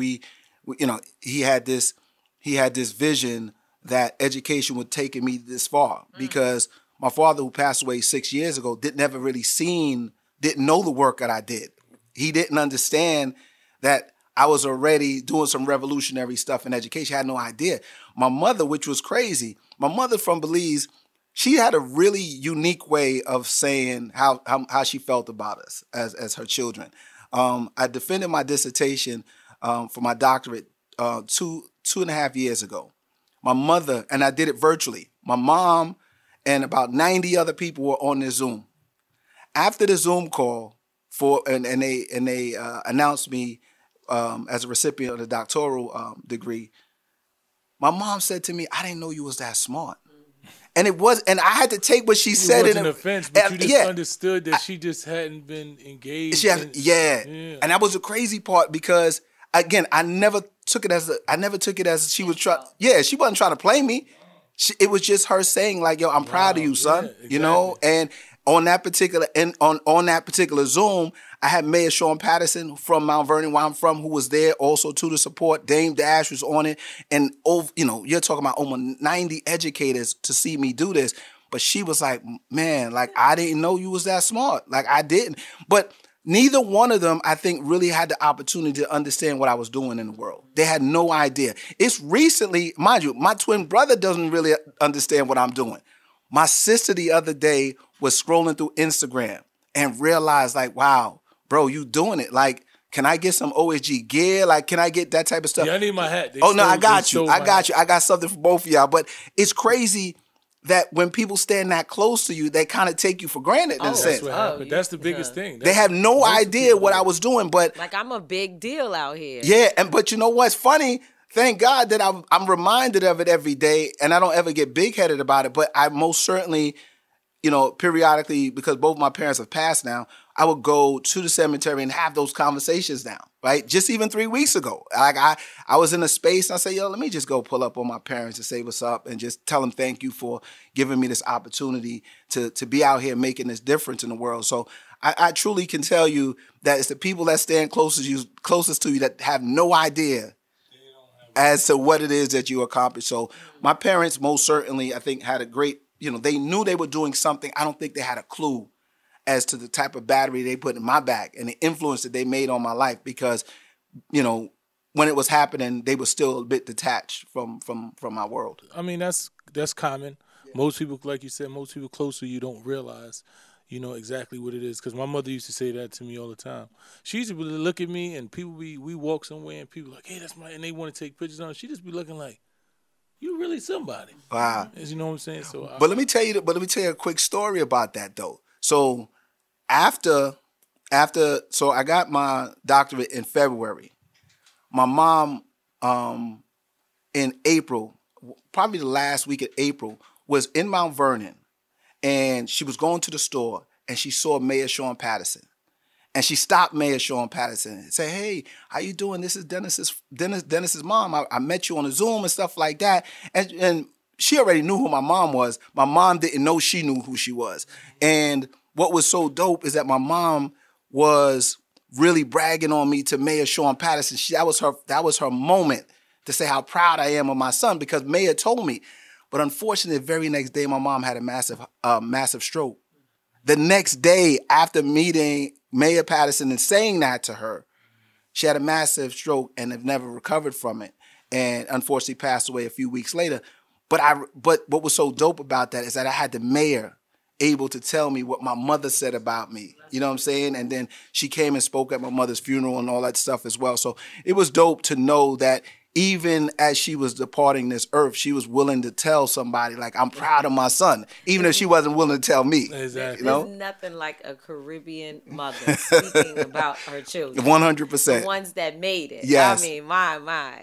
Speaker 10: he had this vision that education would take me this far, because my father, who passed away 6 years ago, didn't know the work that I did. He didn't understand that I was already doing some revolutionary stuff in education. I had no idea. My mother, which was crazy, my mother from Belize, she had a really unique way of saying how she felt about us as her children. I defended my dissertation for my doctorate 2.5 years ago. My mother, and I did it virtually. My mom and about 90 other people were on the Zoom. After the Zoom call, and they announced me as a recipient of the doctoral degree, my mom said to me, "I didn't know you was that smart." And I had to take what she said.
Speaker 7: It wasn't an offense, but you just understood that she just hadn't been engaged.
Speaker 10: Yeah. And that was the crazy part because, again, I never took it as she was trying. Yeah, she wasn't trying to play me. It was just her saying like, "Yo, I'm proud of you, son." Yeah, exactly. You know, and on that particular Zoom, I had Mayor Sean Patterson from Mount Vernon, where I'm from, who was there also to the support. Dame Dash was on it. And, you're talking about over 90 educators to see me do this. But she was like, "Man, like, I didn't know you was that smart." Like, I didn't. But neither one of them, I think, really had the opportunity to understand what I was doing in the world. They had no idea. It's recently, mind you, my twin brother doesn't really understand what I'm doing. My sister the other day was scrolling through Instagram and realized, like, wow, bro, you doing it. Like, can I get some OSG gear? Like, can I get that type of stuff?
Speaker 7: Yeah, I need my hat.
Speaker 10: I got you. I got something for both of y'all. But it's crazy that when people stand that close to you, they kind of take you for granted in a sense.
Speaker 7: That's what happened. That's the biggest thing.
Speaker 10: They have no idea what I was doing. But
Speaker 6: like, I'm a big deal out here.
Speaker 10: Yeah, but you know what's funny? Thank God that I'm reminded of it every day, and I don't ever get big-headed about it. But I most certainly, periodically, because both my parents have passed now, I would go to the cemetery and have those conversations now, right? Just even 3 weeks ago. Like I was in a space and I said, "Yo, let me just go pull up on my parents and say what's up and just tell them thank you for giving me this opportunity to be out here making this difference in the world." So I truly can tell you that it's the people that stand closest to you that have no idea as to what it is that you accomplished. So my parents most certainly, I think, had a great, they knew they were doing something. I don't think they had a clue as to the type of battery they put in my back and the influence that they made on my life because, when it was happening, they were still a bit detached from my world.
Speaker 7: I mean, that's common. Yeah. Most people, like you said, most people close to you don't realize, exactly what it is. Because my mother used to say that to me all the time. She used to look at me and we walk somewhere and people like, "Hey, that's and they want to take pictures on. She just be looking like, "You really somebody."
Speaker 10: Wow.
Speaker 7: You know what I'm saying? So,
Speaker 10: let me tell you a quick story about that though. So after, so I got my doctorate in February. My mom, in April, probably the last week of April, was in Mount Vernon, and she was going to the store, and she saw Mayor Sean Patterson. And she stopped Mayor Sean Patterson and said, "Hey, how you doing? This is Dennis's mom. I met you on a Zoom and stuff like that." And she already knew who my mom was. My mom didn't know she knew who she was. And what was so dope is that my mom was really bragging on me to Mayor Sean Patterson. That was her moment to say how proud I am of my son because Mayor told me. But unfortunately, the very next day, my mom had a massive stroke. The next day, after meeting Mayor Patterson and saying that to her, she had a massive stroke and have never recovered from it, and unfortunately passed away a few weeks later. But what was so dope about that is that I had the mayor able to tell me what my mother said about me. You know what I'm saying? And then she came and spoke at my mother's funeral and all that stuff as well. So it was dope to know that even as she was departing this earth, she was willing to tell somebody, like, "I'm proud of my son," even if she wasn't willing to tell me.
Speaker 7: Exactly.
Speaker 6: There's nothing like a Caribbean mother speaking about her children.
Speaker 10: 100%.
Speaker 6: The ones that made it.
Speaker 10: Yes.
Speaker 6: I mean, my.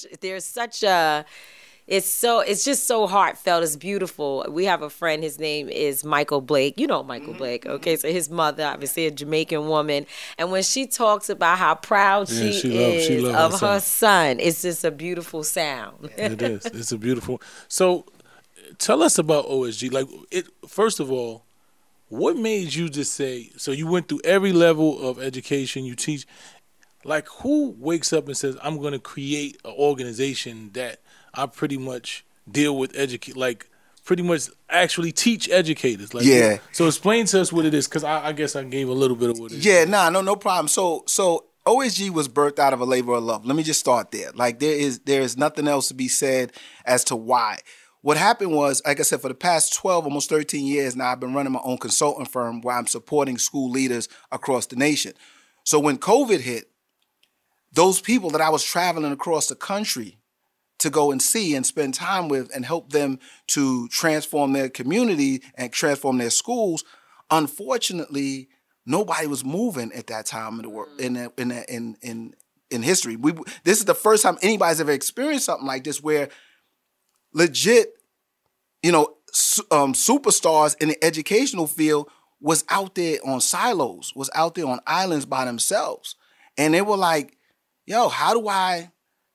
Speaker 6: It's just so heartfelt. It's beautiful. We have a friend, his name is Michael Blake. You know Michael Blake, okay? So his mother, obviously a Jamaican woman. And when she talks about how proud she is of her son, it's just a beautiful sound.
Speaker 7: It is. It's a beautiful. So tell us about OSG. Like, first of all, what made you just say, so you went through every level of education, you teach. Like, who wakes up and says, "I'm going to create an organization that I pretty much deal with pretty much actually teach educators"? Like,
Speaker 10: yeah.
Speaker 7: So explain to us what it is, because I guess I gave a little bit of what it is.
Speaker 10: Yeah, no problem. So OSG was birthed out of a labor of love. Let me just start there. Like, there is nothing else to be said as to why. what happened was, like I said, for the past 12, almost 13 years now, I've been running my own consulting firm where I'm supporting school leaders across the nation. So when COVID hit, those people that I was traveling across the country to go and see and spend time with and help them to transform their community and transform their schools, unfortunately, nobody was moving at that time in the world in history. This is the first time anybody's ever experienced something like this, where legit, superstars in the educational field was out there on silos, was out there on islands by themselves, and they were like, "Yo, how do I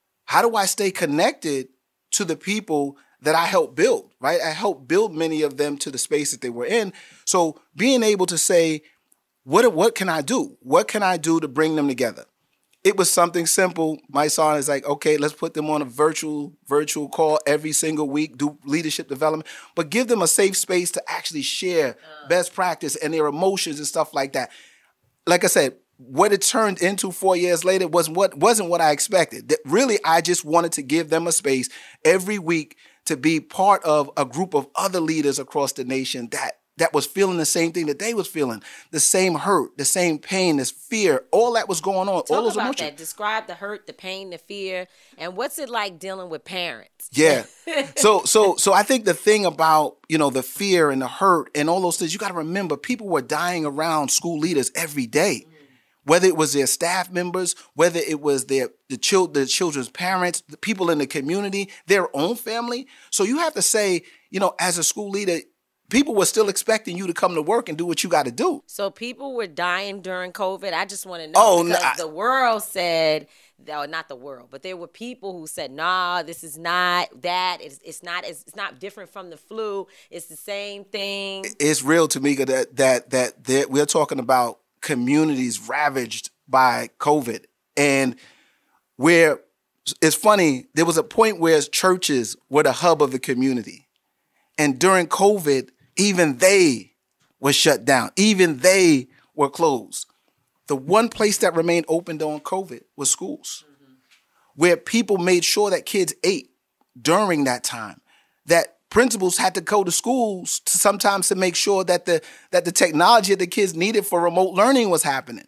Speaker 10: stay connected to the people that I helped build?" Right? I helped build many of them to the space that they were in. So being able to say, what can I do? What can I do to bring them together? It was something simple. My son is like, okay, let's put them on a virtual call every single week, do leadership development, but give them a safe space to actually share best practice and their emotions and stuff like that. Like I said, what it turned into 4 years later wasn't what I expected. Really, I just wanted to give them a space every week to be part of a group of other leaders across the nation that was feeling the same thing that they was feeling, the same hurt, the same pain, this fear, all that was going on.
Speaker 6: Talk
Speaker 10: all those
Speaker 6: about
Speaker 10: emotions.
Speaker 6: that. Describe the hurt, the pain, the fear, and what's it like dealing with parents?
Speaker 10: Yeah. So I think the thing about, the fear and the hurt and all those things, you got to remember, people were dying around school leaders every day. Whether it was their staff members, whether it was the children's parents, the people in the community, their own family. So you have to say, as a school leader, people were still expecting you to come to work and do what you got to do.
Speaker 6: So people were dying during COVID. I just want to know, because the world said, not the world, but there were people who said, nah, this is not that. It's not different from the flu. It's the same thing. It's
Speaker 10: real, Tamika, that we're talking about communities ravaged by COVID. And where it's funny, there was a point where churches were the hub of the community. And during COVID, even they were shut down. Even they were closed. The one place that remained open during COVID was schools, where people made sure that kids ate during that time, that principals had to go to schools sometimes to make sure that the technology that the kids needed for remote learning was happening.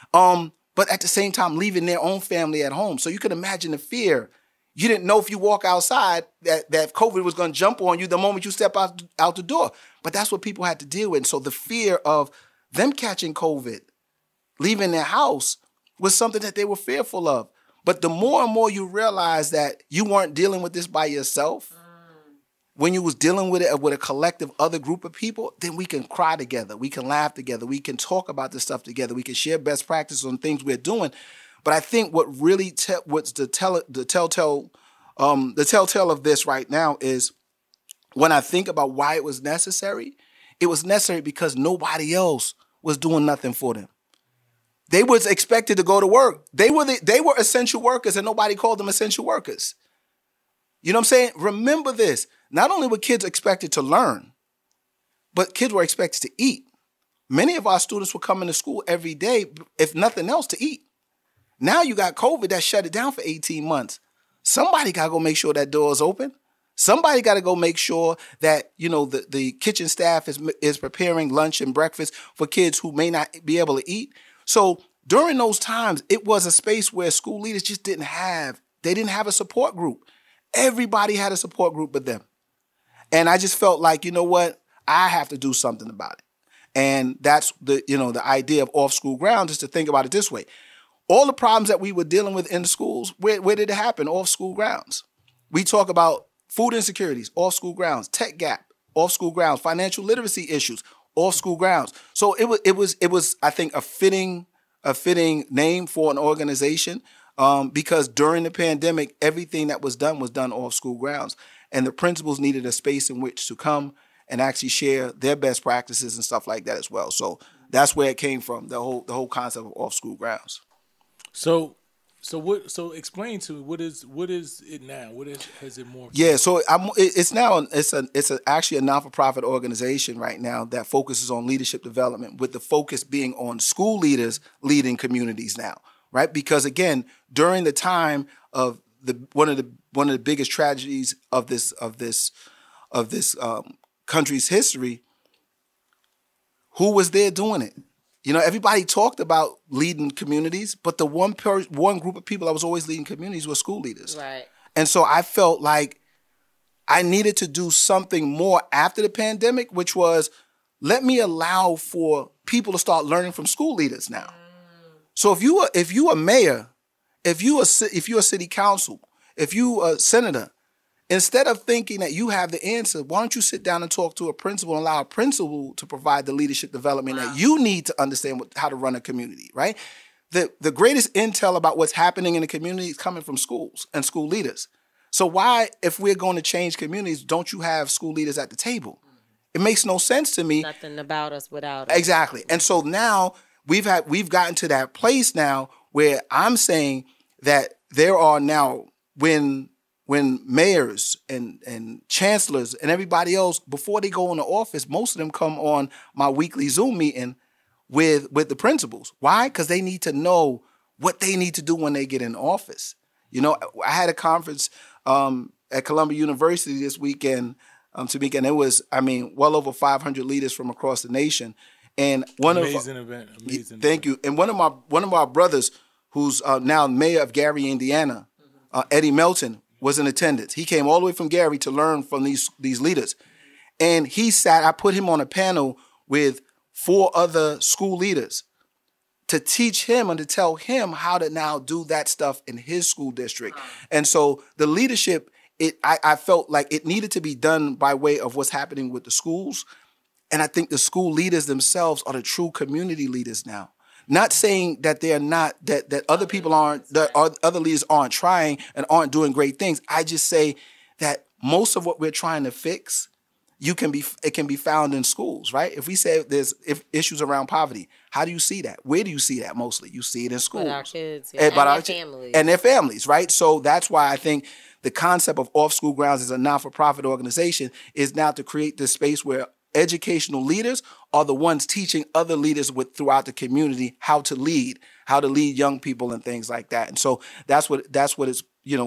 Speaker 10: But at the same time, leaving their own family at home. So you can imagine the fear. You didn't know if you walk outside that COVID was going to jump on you the moment you step out the door. But that's what people had to deal with. And so the fear of them catching COVID, leaving their house, was something that they were fearful of. But the more and more you realize that you weren't dealing with this by yourself, when you was dealing with it with a collective other group of people, then we can cry together. We can laugh together. We can talk about this stuff together. We can share best practices on things we're doing. But I think what really what's the telltale of this right now is, when I think about why it was necessary because nobody else was doing nothing for them. They was expected to go to work. They were essential workers, and nobody called them essential workers. You know what I'm saying? Remember this. Not only were kids expected to learn, but kids were expected to eat. Many of our students were coming to school every day, if nothing else, to eat. Now you got COVID that shut it down for 18 months. Somebody got to go make sure that door is open. Somebody got to go make sure that, the kitchen staff is preparing lunch and breakfast for kids who may not be able to eat. So during those times, it was a space where school leaders just didn't have a support group. Everybody had a support group but them. And I just felt like, you know what? I have to do something about it. And that's the idea of off-school grounds, is to think about it this way. All the problems that we were dealing with in the schools, where did it happen? Off-school grounds. We talk about food insecurities, off-school grounds, tech gap, off-school grounds, financial literacy issues, off-school grounds. So it was I think a fitting name for an organization, because during the pandemic, everything that was done off-school grounds, and the principals needed a space in which to come and actually share their best practices and stuff like that as well. So that's where it came from, the whole concept of off-school grounds.
Speaker 7: So explain to me, what is it now? Has it morphed?
Speaker 10: Yeah, so it's actually a not-for-profit organization right now that focuses on leadership development, with the focus being on school leaders leading communities now, right? Because again, during the time of one of the biggest tragedies of this of this country's history, who was there doing it? You know, everybody talked about leading communities, but the one group of people that was always leading communities were school leaders.
Speaker 6: Right.
Speaker 10: And so I felt like I needed to do something more after the pandemic, which was let me allow for people to start learning from school leaders now. So if you a mayor, if you a city council, if you a senator, instead of thinking that you have the answer, why don't you sit down and talk to a principal and allow a principal to provide the leadership development that you need to understand how to run a community, right? The greatest intel about what's happening in the community is coming from schools and school leaders. So why, if we're going to change communities, don't you have school leaders at the table? It makes no sense to me.
Speaker 6: Nothing about us without us.
Speaker 10: Exactly. And so now we've gotten to that place now where I'm saying that there are now when mayors and chancellors and everybody else, before they go into office, most of them come on my weekly Zoom meeting with the principals. Why? Because they need to know what they need to do when they get in office. You know, I had a conference at Columbia University this weekend, Tamika, and it was, well over 500 leaders from across the nation. And
Speaker 7: amazing event.
Speaker 10: Thank you. And one of my brothers, who's now mayor of Gary, Indiana, Eddie Melton, was in attendance. He came all the way from Gary to learn from these leaders. And I put him on a panel with 4 other school leaders to teach him and to tell him how to now do that stuff in his school district. And so the leadership, I felt like it needed to be done by way of what's happening with the schools. And I think the school leaders themselves are the true community leaders now. Not saying that they're not, that other people aren't, that other leaders aren't trying and aren't doing great things. I just say that most of what we're trying to fix, it can be found in schools, right? If we say there's issues around poverty, how do you see that? Where do you see that mostly? You see it in schools.
Speaker 6: With our kids, and their families.
Speaker 10: And their families, right? So that's why I think the concept of Off School Grounds as a not-for-profit organization is now to create this space where educational leaders are the ones teaching other leaders throughout the community how to lead young people and things like that. And so that's what it's,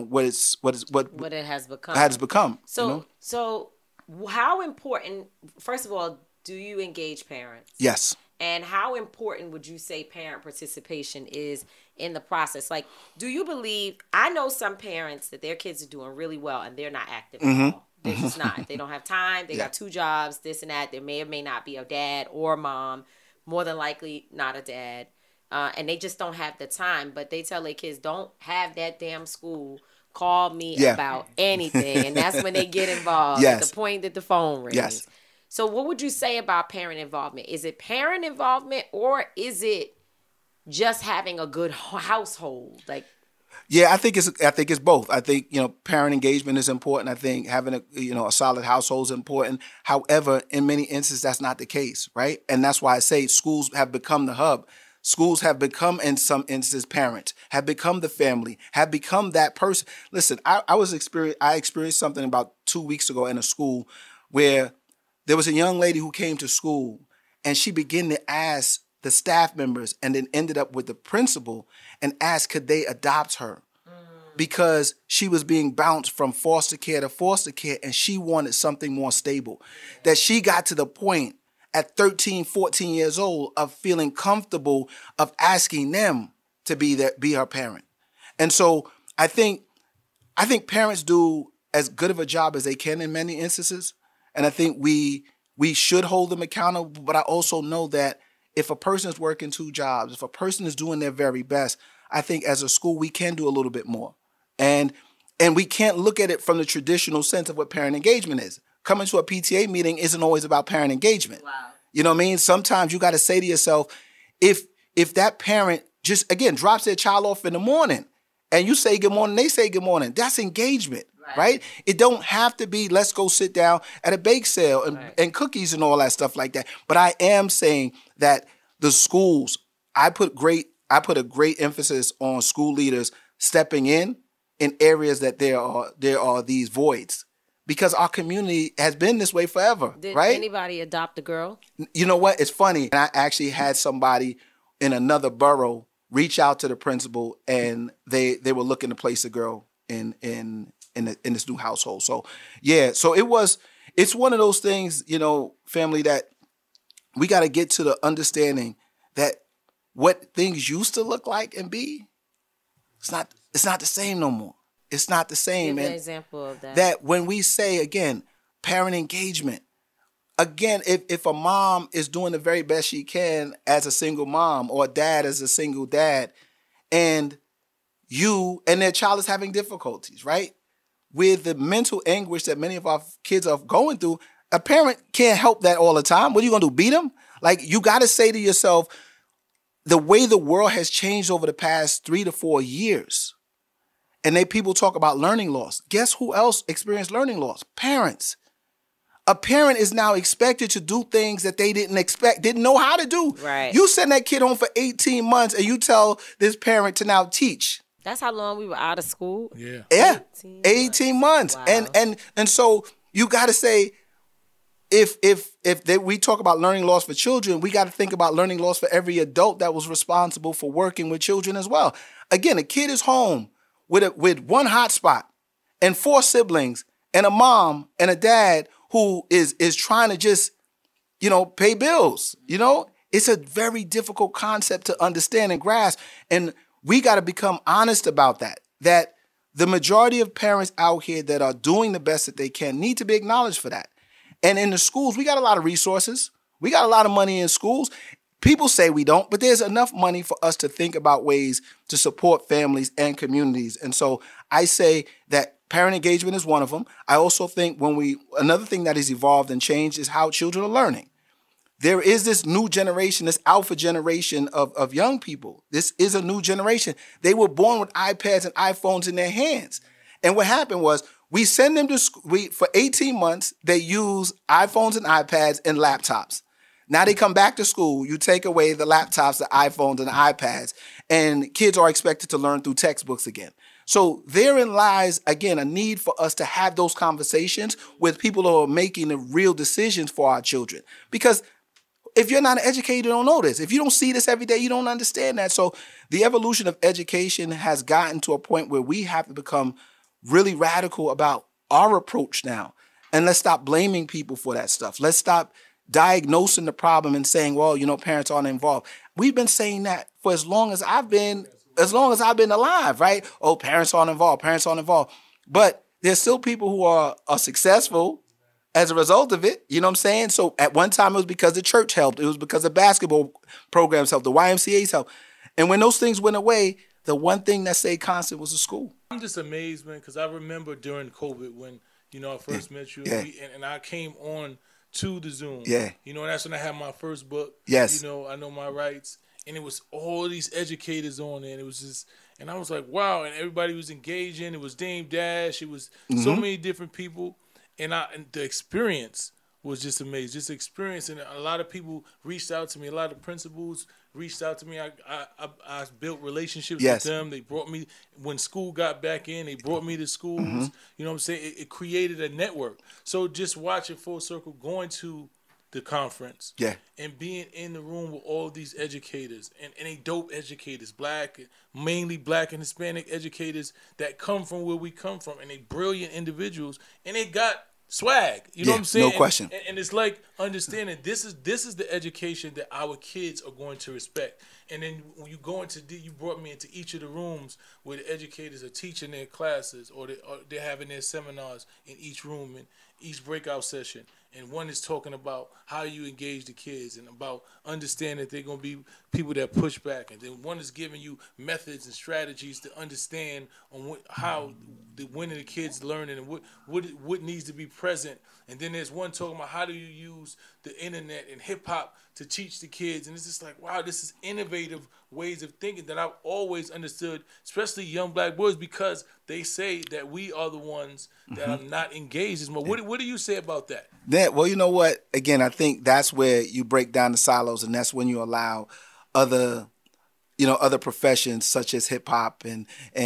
Speaker 10: what it has become.
Speaker 6: So how important, first of all, do you engage parents?
Speaker 10: Yes.
Speaker 6: And how important would you say parent participation is in the process? Like, do you believe, I know some parents that their kids are doing really well and they're not active at all. They're just not. They don't have time. They got 2 jobs, this and that. There may or may not be a dad or a mom. More than likely, not a dad. And they just don't have the time. But they tell their kids, don't have that damn school call me about anything. And that's when they get involved. At the point that the phone rings.
Speaker 10: Yes.
Speaker 6: So what would you say about parent involvement? Is it parent involvement or is it just having a good household? Like,
Speaker 10: yeah, I think it's both. I think, parent engagement is important. I think having a solid household is important. However, in many instances, that's not the case, right? And that's why I say schools have become the hub. Schools have become, in some instances, parents, have become the family, have become that person. Listen, I experienced something about 2 weeks ago in a school where there was a young lady who came to school and she began to ask the staff members and then ended up with the principal and asked could they adopt her because she was being bounced from foster care to foster care and she wanted something more stable. That she got to the point at 13, 14 years old of feeling comfortable of asking them to be her parent. And so I think parents do as good of a job as they can in many instances. And I think we should hold them accountable. But I also know that if a person is working 2 jobs, if a person is doing their very best, I think as a school, we can do a little bit more. And we can't look at it from the traditional sense of what parent engagement is. Coming to a PTA meeting isn't always about parent engagement.
Speaker 6: Wow.
Speaker 10: You know what I mean? Sometimes you got to say to yourself, if that parent just, again, drops their child off in the morning and you say good morning, they say good morning, that's engagement. Right? It don't have to be, let's go sit down at a bake sale and cookies and all that stuff like that. But I am saying that the schools, I put a great emphasis on school leaders stepping in areas that there are these voids. Because our community has been this way forever,
Speaker 6: Did
Speaker 10: right?
Speaker 6: anybody adopt a girl?
Speaker 10: You know what? It's funny. I actually had somebody in another borough reach out to the principal and they were looking to place a girl in this new household. So yeah, so it was it's one of those things, family, that we got to get to the understanding that what things used to look like and be, it's not the same no more. It's not the same.
Speaker 6: Give an example of that.
Speaker 10: That when we say, again, parent engagement, again, if a mom is doing the very best she can as a single mom, or a dad as a single dad, and their child is having difficulties, right? With the mental anguish that many of our kids are going through, a parent can't help that all the time. What are you going to do, beat them? Like, you got to say to yourself, the way the world has changed over the past 3 to 4 years, and people talk about learning loss. Guess who else experienced learning loss? Parents. A parent is now expected to do things that they didn't know how to do.
Speaker 6: Right.
Speaker 10: You send that kid home for 18 months and you tell this parent to now teach.
Speaker 6: That's how long we were out of school?
Speaker 7: Yeah.
Speaker 10: 18 months.
Speaker 6: Wow.
Speaker 10: And so you got to say, if we talk about learning loss for children, we got to think about learning loss for every adult that was responsible for working with children as well. Again, a kid is home with one hotspot and 4 siblings and a mom and a dad who is trying to just, pay bills. It's a very difficult concept to understand and grasp. And we got to become honest about that the majority of parents out here that are doing the best that they can need to be acknowledged for that. And in the schools, we got a lot of resources. We got a lot of money in schools. People say we don't, but there's enough money for us to think about ways to support families and communities. And so I say that parent engagement is one of them. I also think another thing that has evolved and changed is how children are learning. There is this new generation, this alpha generation of young people. This is a new generation. They were born with iPads and iPhones in their hands. And what happened was we send them to school. For 18 months, they use iPhones and iPads and laptops. Now they come back to school, you take away the laptops, the iPhones, and the iPads, and kids are expected to learn through textbooks again. So therein lies, again, a need for us to have those conversations with people who are making the real decisions for our children. Because if you're not an educator, you don't know this. If you don't see this every day, you don't understand that. So the evolution of education has gotten to a point where we have to become really radical about our approach now. And let's stop blaming people for that stuff. Let's stop diagnosing the problem and saying, well, parents aren't involved. We've been saying that for as long as I've been alive, right? Oh, parents aren't involved. But there's still people who are successful as a result of it. You know what I'm saying? So at one time it was because the church helped. It was because the basketball programs helped, the YMCA's helped. And when those things went away, the one thing that stayed constant was the school.
Speaker 7: I'm just amazed, man, because I remember during COVID when, I first met you and I came on to the Zoom.
Speaker 10: Yeah.
Speaker 7: And that's when I had my first book.
Speaker 10: Yes.
Speaker 7: I Know My Rights. And it was all these educators on there. And it was just, and I was like, wow. And everybody was engaging. It was Dame Dash. It was so many different people. And the experience was just amazing. Just experience. And a lot of people reached out to me. A lot of principals reached out to me. I built relationships with them. They brought me, when school got back in, they brought me to schools. You know what I'm saying? It created a network. So just watching full circle, going to the conference and being in the room with all these educators and they dope educators, mainly black and Hispanic educators that come from where we come from, and they brilliant individuals, and they got swag. You know what I'm saying?
Speaker 10: No question.
Speaker 7: And it's like understanding this is the education that our kids are going to respect. And then when you go you brought me into each of the rooms where the educators are teaching their classes or they're having their seminars in each room and each breakout session. And one is talking about how you engage the kids and about understanding that they're going to be people that push back. And then one is giving you methods and strategies to understand on when the kids learning and what needs to be present. And then there's one talking about how do you use the internet and hip hop to teach the kids. And it's just like, wow, this is innovative ways of thinking that I've always understood, especially young black boys, because they say that we are the ones that are not engaged as much. What do you say about that?
Speaker 10: Well, you know what? Again, I think that's where you break down the silos, and that's when you allow other professions such as hip hop and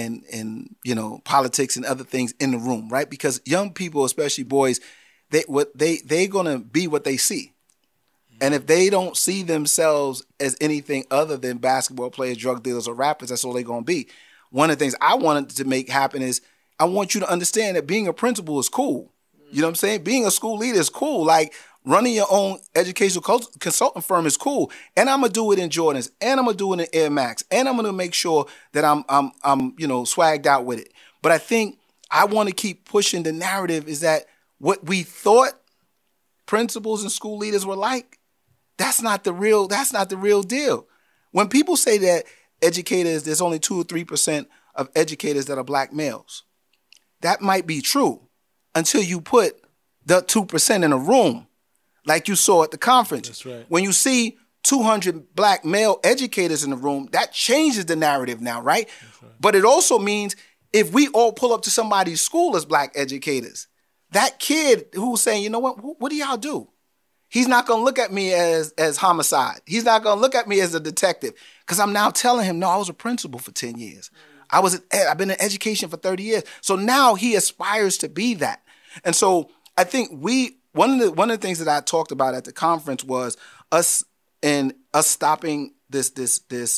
Speaker 10: politics and other things in the room, right? Because young people, especially boys, they're gonna be what they see. And if they don't see themselves as anything other than basketball players, drug dealers, or rappers, that's all they're going to be. One of the things I wanted to make happen is I want you to understand that being a principal is cool. You know what I'm saying? Being a school leader is cool. Like, running your own educational consultant firm is cool. And I'm going to do it in Jordans. And I'm going to do it in Air Max. And I'm going to make sure that I'm swagged out with it. But I think I want to keep pushing the narrative is that what we thought principals and school leaders were like, that's not the real deal. When people say that educators, there's only 2 or 3% of educators that are black males, that might be true until you put the 2% in a room, like you saw at the conference.
Speaker 7: That's right.
Speaker 10: When you see 200 black male educators in the room, that changes the narrative now, right? Right. But it also means if we all pull up to somebody's school as black educators, that kid who's saying, you know what do y'all do? He's not going to look at me as homicide. He's not going to look at me as a detective because I'm now telling him, no, I was a principal for 10 years. I've been in education for 30 years. So now he aspires to be that. And so I think one of the things that I talked about at the conference was us stopping this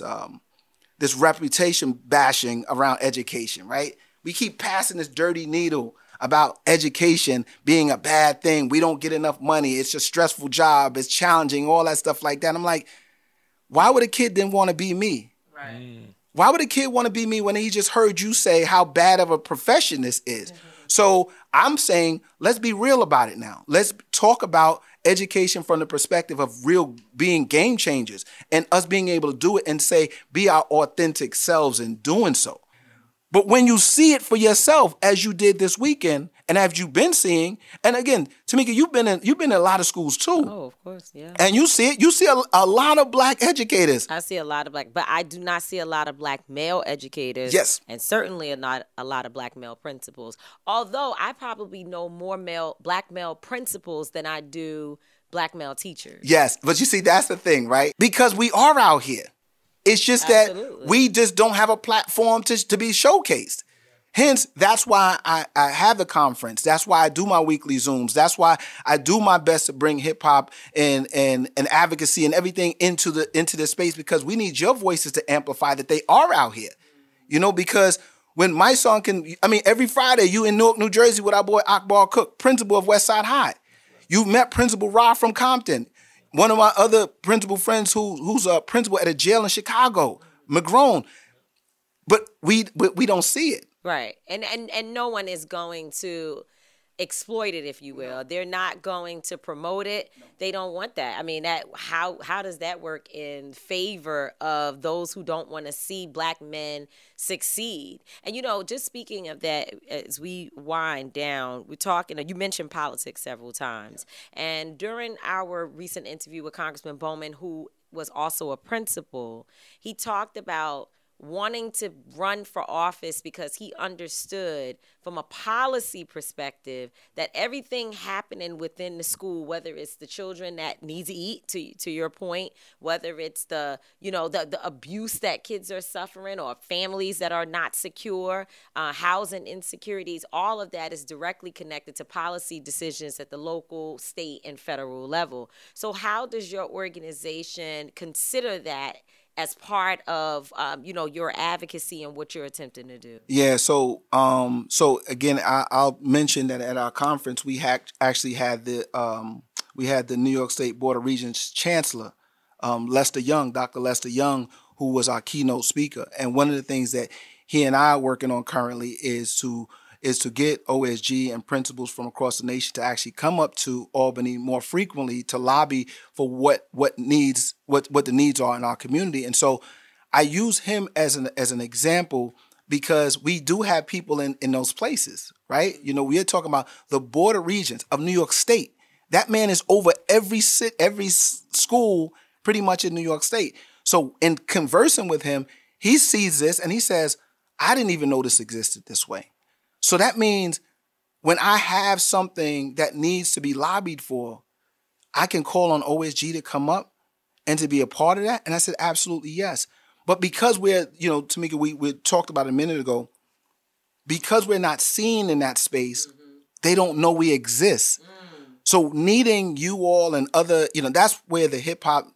Speaker 10: reputation bashing around education, right? We keep passing this dirty needle about education being a bad thing. We don't get enough money. It's a stressful job. It's challenging, all that stuff like that. I'm like, why would a kid then want to be me?
Speaker 6: Right.
Speaker 10: Why would a kid want to be me when he just heard you say how bad of a profession this is? Mm-hmm. So I'm saying, let's be real about it now. Let's talk about education from the perspective of real being game changers and us being able to do it and say, be our authentic selves in doing so. But when you see it for yourself, as you did this weekend, and as you've been seeing, and again, Tamika, you've been in a lot of schools too.
Speaker 6: Oh, of course, yeah.
Speaker 10: And you see it. You see a lot of black educators.
Speaker 6: I see a lot of black, but I do not see a lot of black male educators.
Speaker 10: Yes,
Speaker 6: and certainly not a lot of black male principals. Although I probably know more black male principals than I do black male teachers.
Speaker 10: Yes, but you see, that's the thing, right? Because we are out here. It's just
Speaker 6: Absolutely.
Speaker 10: that we just don't have a platform to be showcased. Hence, that's why I have the conference. That's why I do my weekly Zooms. That's why I do my best to bring hip hop and advocacy and everything into this space, because we need your voices to amplify that they are out here. You know, because when my song every Friday you in Newark, New Jersey with our boy Akbar Cook, principal of Westside High. You met Principal Ra from Compton. One of my other principal friends who's a principal at a jail in Chicago, McGrone. But we don't see it.
Speaker 6: Right. And no one is going to exploit it, if you will. They're not going to promote it. They don't want that. I mean, that how does that work in favor of those who don't want to see black men succeed? And, you know, just speaking of that, as we wind down, we're talking, you mentioned politics several times. And during our recent interview with Congressman Bowman, who was also a principal, he talked about wanting to run for office because he understood from a policy perspective that everything happening within the school, whether it's the children that need to eat, to your point, whether it's the abuse that kids are suffering or families that are not secure, housing insecurities, all of that is directly connected to policy decisions at the local, state, and federal level. So how does your organization consider that as part of, your advocacy and what you're attempting to do?
Speaker 10: Yeah, so again, I'll mention that at our conference, we actually had the New York State Board of Regents Chancellor, Lester Young, Dr. Lester Young, who was our keynote speaker. And one of the things that he and I are working on currently is to get OSG and principals from across the nation to actually come up to Albany more frequently to lobby for what the needs are in our community. And so I use him as an example because we do have people in those places, right? You know, we are talking about the Board of Regents of New York State. That man is over every school pretty much in New York State. So in conversing with him, he sees this and he says, I didn't even know this existed this way. So that means when I have something that needs to be lobbied for, I can call on OSG to come up and to be a part of that. And I said, absolutely, yes. But because Tamika, we talked about a minute ago, because we're not seen in that space, they don't know we exist. So needing you all and other, that's where the hip hop,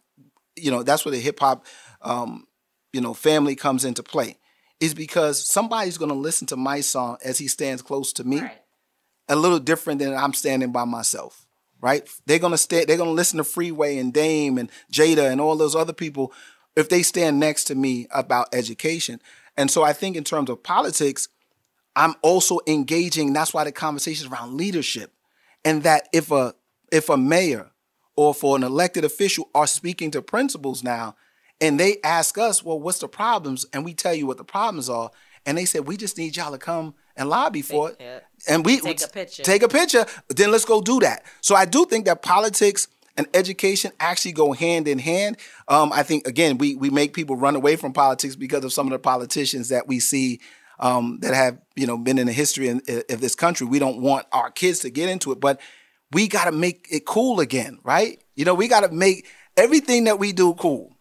Speaker 10: family comes into play. Is because somebody's going to listen to my song as he stands close to me. Right. a little different than I'm standing by myself, right? They're gonna listen to Freeway and Dame and Jada and all those other people if they stand next to me about education. And so I think in terms of politics, I'm also engaging. That's why the conversation around leadership, and that if a mayor or for an elected official are speaking to principals now, and they ask us, well, what's the problems? And we tell you what the problems are. And they said, we just need y'all to come and lobby for it. And we
Speaker 6: take a picture.
Speaker 10: Take a picture. Then let's go do that. So I do think that politics and education actually go hand in hand. I think, again, we make people run away from politics because of some of the politicians that we see that have, been in the history of this country. We don't want our kids to get into it, but we got to make it cool again, right? We got to make everything that we do cool.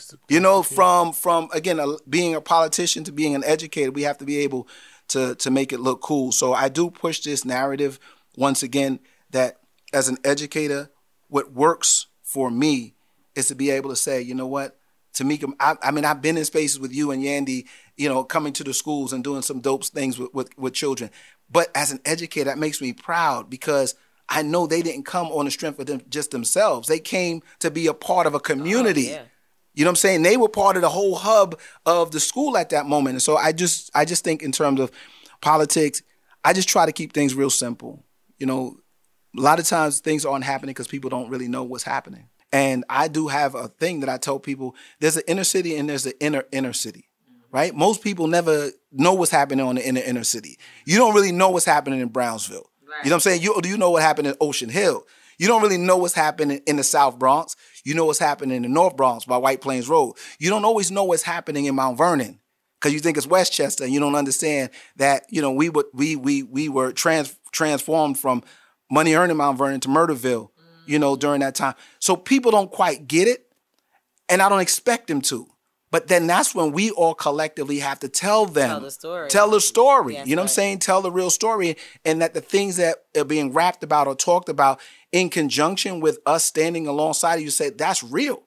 Speaker 10: From again, being a politician to being an educator, we have to be able to make it look cool. So I do push this narrative once again that as an educator, what works for me is to be able to say, you know what, Tamika, I've been in spaces with you and Yandy, coming to the schools and doing some dope things with children. But as an educator, that makes me proud because I know they didn't come on the strength of them just themselves. They came to be a part of a community.
Speaker 6: Oh, yeah.
Speaker 10: You know what I'm saying? They were part of the whole hub of the school at that moment. And so I just think in terms of politics, I just try to keep things real simple. A lot of times things aren't happening because people don't really know what's happening. And I do have a thing that I tell people, there's an inner city and there's the inner city, right? Most people never know what's happening on the inner city. You don't really know what's happening in Brownsville. Right. You know what I'm saying? You know what happened in Ocean Hill. You don't really know what's happening in the South Bronx. You know what's happening in the North Bronx by White Plains Road. You don't always know what's happening in Mount Vernon because you think it's Westchester and you don't understand that, we were transformed from money earned in Mount Vernon to Murderville, during that time. So people don't quite get it, and I don't expect them to. But then that's when we all collectively have to tell them.
Speaker 6: Tell the story.
Speaker 10: Tell the story.
Speaker 6: Yes,
Speaker 10: you know what I'm saying? Tell the real story. And that the things that are being rapped about or talked about in conjunction with us standing alongside you say, that's real.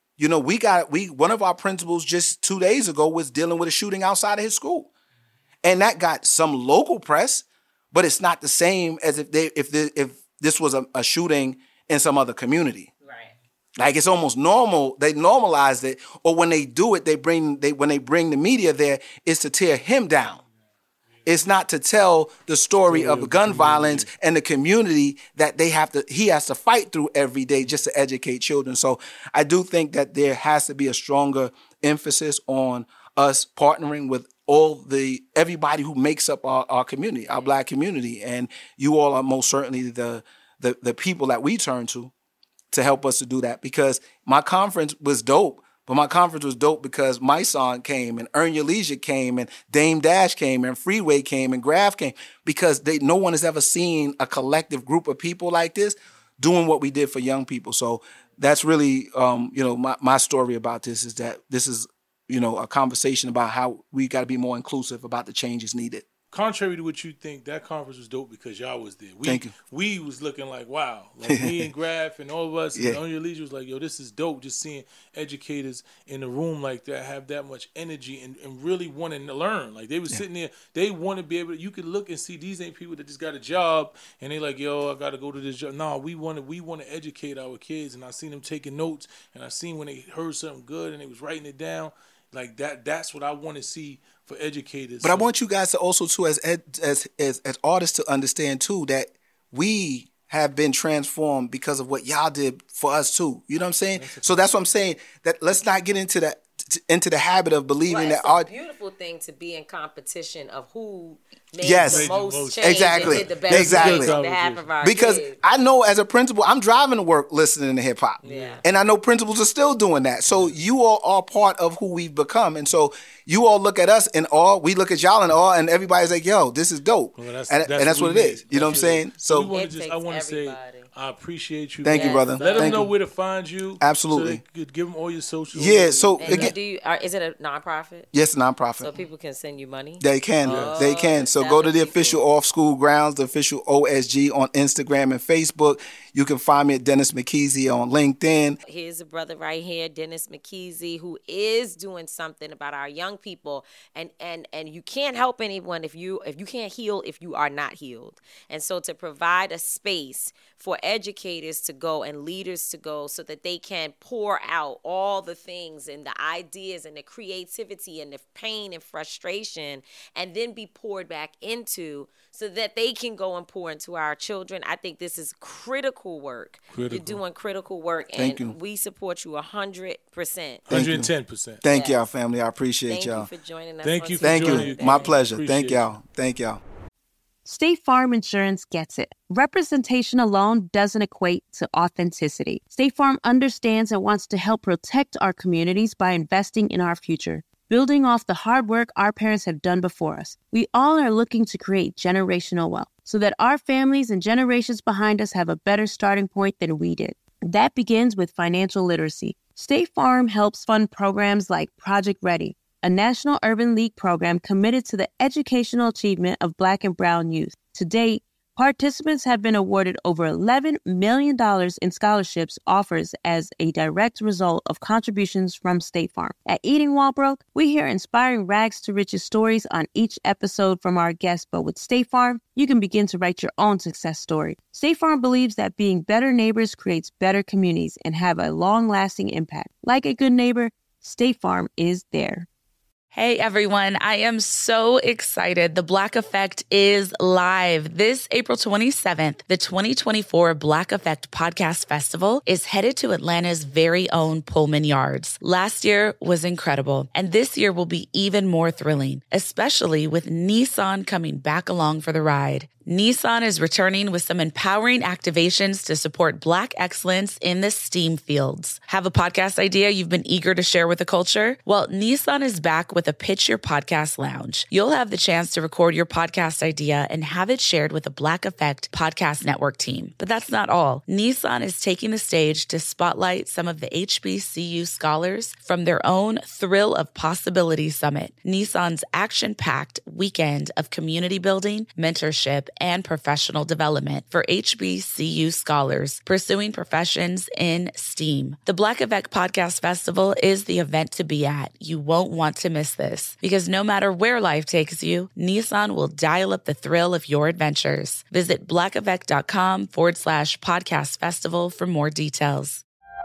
Speaker 10: One of our principals just 2 days ago was dealing with a shooting outside of his school. And that got some local press, but it's not the same as if this was a shooting in some other community. Like it's almost normal. They normalized it, or when they do it, when they bring the media there, is to tear him down. It's not to tell the story of gun violence and the community that he has to fight through every day just to educate children. So I do think that there has to be a stronger emphasis on us partnering with everybody who makes up our community, our Black community, and you all are most certainly the people that we turn to help us to do that, because my conference was dope. But my conference was dope because my son came and Earn Your Leisure came and Dame Dash came and Freeway came and Graph came, because no one has ever seen a collective group of people like this doing what we did for young people. So that's really, my story about this is that this is, a conversation about how we got to be more inclusive about the changes needed.
Speaker 7: Contrary to what you think, that conference was dope because y'all was there.
Speaker 10: Thank you.
Speaker 7: We was looking like, wow. Like me and Graph and all of us, and On Your Leisure was like, yo, this is dope. Just seeing educators in a room like that have that much energy and really wanting to learn. Like they was sitting there, they want to be able to, you could look and see these ain't people that just got a job and they like, yo, I got to go to this job. No, we want to educate our kids. And I seen them taking notes, and I seen when they heard something good and they was writing it down. Like that's what I want to see for educators.
Speaker 10: But I want you guys to also too, as artists, to understand too that we have been transformed because of what y'all did for us too. You know what I'm saying? So that's what I'm saying. That let's not get into the habit of believing that art.
Speaker 6: It's a beautiful thing to be in competition of who made
Speaker 10: yes,
Speaker 6: the most change
Speaker 10: exactly.
Speaker 6: and did the best
Speaker 10: exactly.
Speaker 6: on behalf of our
Speaker 10: because
Speaker 6: kids.
Speaker 10: I know as a principal, I'm driving to work listening to hip hop.
Speaker 6: Yeah.
Speaker 10: And I know principals are still doing that. So you all are part of who we've become. And so you all look at us in awe, we look at y'all in awe, and everybody's like, yo, this is dope. Well, that's what it is. You know what I'm saying? So
Speaker 7: I want to say I appreciate you.
Speaker 10: Thank you, brother.
Speaker 7: Let them
Speaker 10: Thank
Speaker 7: know
Speaker 10: you.
Speaker 7: where to find you.
Speaker 10: Absolutely.
Speaker 7: So they could give them all your socials.
Speaker 10: Yeah, so
Speaker 6: And
Speaker 10: again,
Speaker 6: is it a nonprofit?
Speaker 10: yes, nonprofit.
Speaker 6: So people can send you money?
Speaker 10: They can. They can. So go to the official Off School Grounds, the official OSG on Instagram and Facebook. You can find me at Dennis McKeezy on LinkedIn.
Speaker 6: Here's a brother right here, Dennis McKeezy, who is doing something about our young people. And you can't help anyone if you can't heal if you are not healed. And so to provide a space for educators to go and leaders to go so that they can pour out all the things and the ideas and the creativity and the pain and frustration and then be poured back into so that they can go and pour into our children. I think this is critical work. You're doing critical work, and we support you 100%.
Speaker 7: 110%.
Speaker 10: Thank y'all, family. I appreciate y'all.
Speaker 6: Thank you for joining us.
Speaker 10: Thank you. My pleasure. Thank y'all. Thank y'all.
Speaker 1: State Farm Insurance gets it. Representation alone doesn't equate to authenticity. State Farm understands and wants to help protect our communities by investing in our future, building off the hard work our parents have done before us. We all are looking to create generational wealth so that our families and generations behind us have a better starting point than we did. That begins with financial literacy. State Farm helps fund programs like Project Ready, a National Urban League program committed to the educational achievement of Black and Brown youth. To date, participants have been awarded over $11 million in scholarships offers as a direct result of contributions from State Farm. At Eating While Broke, we hear inspiring rags to riches stories on each episode from our guests, but with State Farm, you can begin to write your own success story. State Farm believes that being better neighbors creates better communities and have a long-lasting impact. Like a good neighbor, State Farm is there.
Speaker 11: Hey everyone, I am so excited. The Black Effect is live. This April 27th, the 2024 Black Effect Podcast Festival is headed to Atlanta's very own Pullman Yards. Last year was incredible, and this year will be even more thrilling, especially with Nissan coming back along for the ride. Nissan is returning with some empowering activations to support Black excellence in the STEAM fields. Have a podcast idea you've been eager to share with the culture? Well, Nissan is back with a Pitch Your Podcast Lounge. You'll have the chance to record your podcast idea and have it shared with the Black Effect Podcast Network team. But that's not all. Nissan is taking the stage to spotlight some of the HBCU scholars from their own Thrill of Possibility Summit, Nissan's action-packed weekend of community building, mentorship, and professional development for HBCU scholars pursuing professions in STEAM. The Black Effect Podcast Festival is the event to be at. You won't want to miss this because no matter where life takes you, Nissan will dial up the thrill of your adventures. Visit blackeffect.com/podcast festival for more details.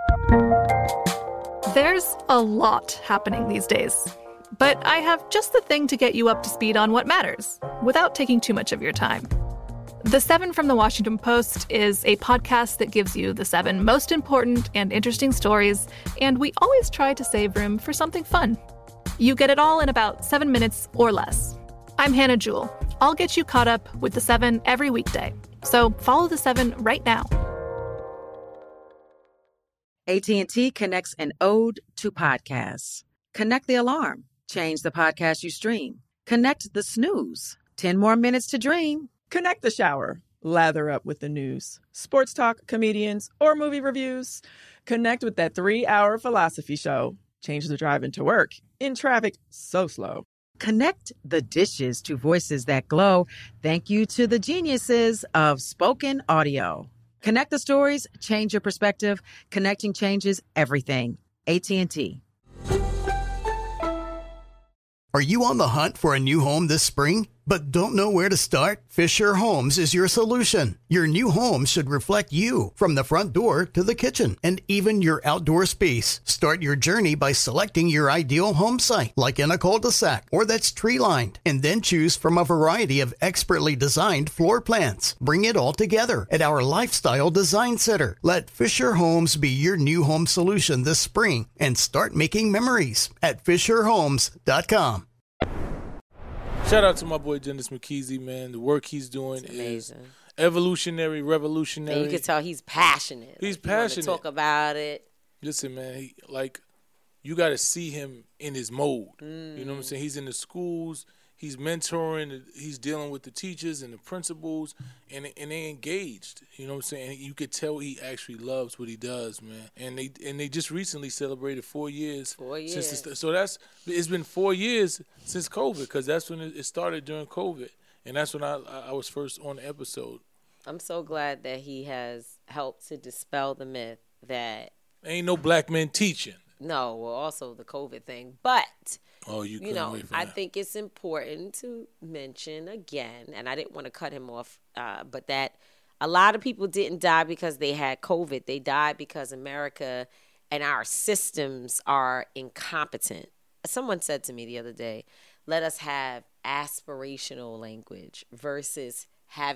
Speaker 8: There's a lot happening these days, but I have just the thing to get you up to speed on what matters without taking too much of your time. The 7 from the Washington Post is a podcast that gives you the 7 most important and interesting stories, and we always try to save room for something fun. You get it all in about 7 minutes or less. I'm Hannah Jewell. I'll get you caught up with the 7 every weekday. So follow the 7 right now.
Speaker 12: AT&T connects an ode to podcasts. Connect the alarm. Change the podcast you stream. Connect the snooze. 10 more minutes to dream.
Speaker 13: Connect the shower. Lather up with the news. Sports talk, comedians, or movie reviews. Connect with that 3-hour philosophy show. Change the drive into work. In traffic so slow.
Speaker 12: Connect the dishes to voices that glow. Thank you to the geniuses of spoken audio. Connect the stories. Change your perspective. Connecting changes everything. AT&T.
Speaker 9: Are you on the hunt for a new home this spring, but don't know where to start? Fisher Homes is your solution. Your new home should reflect you, from the front door to the kitchen, and even your outdoor space. Start your journey by selecting your ideal home site, like in a cul-de-sac or that's tree-lined, and then choose from a variety of expertly designed floor plans. Bring it all together at our Lifestyle Design Center. Let Fisher Homes be your new home solution this spring and start making memories at FisherHomes.com.
Speaker 7: Shout out to my boy Dennis McKeezy, man. The work he's doing is evolutionary, revolutionary.
Speaker 6: And you can tell he's passionate.
Speaker 7: He's
Speaker 6: like,
Speaker 7: passionate.
Speaker 6: He wanna talk about it.
Speaker 7: Listen, man, you got to see him in his mode. You know what I'm saying? He's in the schools. He's mentoring. He's dealing with the teachers and the principals, and they engaged. You know what I'm saying? You could tell he actually loves what he does, man. And they just recently celebrated 4 years.
Speaker 6: 4 years.
Speaker 7: So it's been 4 years since COVID, because that's when it started during COVID, and that's when I was first on the episode.
Speaker 6: I'm so glad that he has helped to dispel the myth that
Speaker 7: ain't no black men teaching.
Speaker 6: No, well, also the COVID thing, but.
Speaker 7: You
Speaker 6: know, I think it's important to mention again, and I didn't want to cut him off, but that a lot of people didn't die because they had COVID. They died because America and our systems are incompetent. Someone said to me the other day, let us have aspirational language versus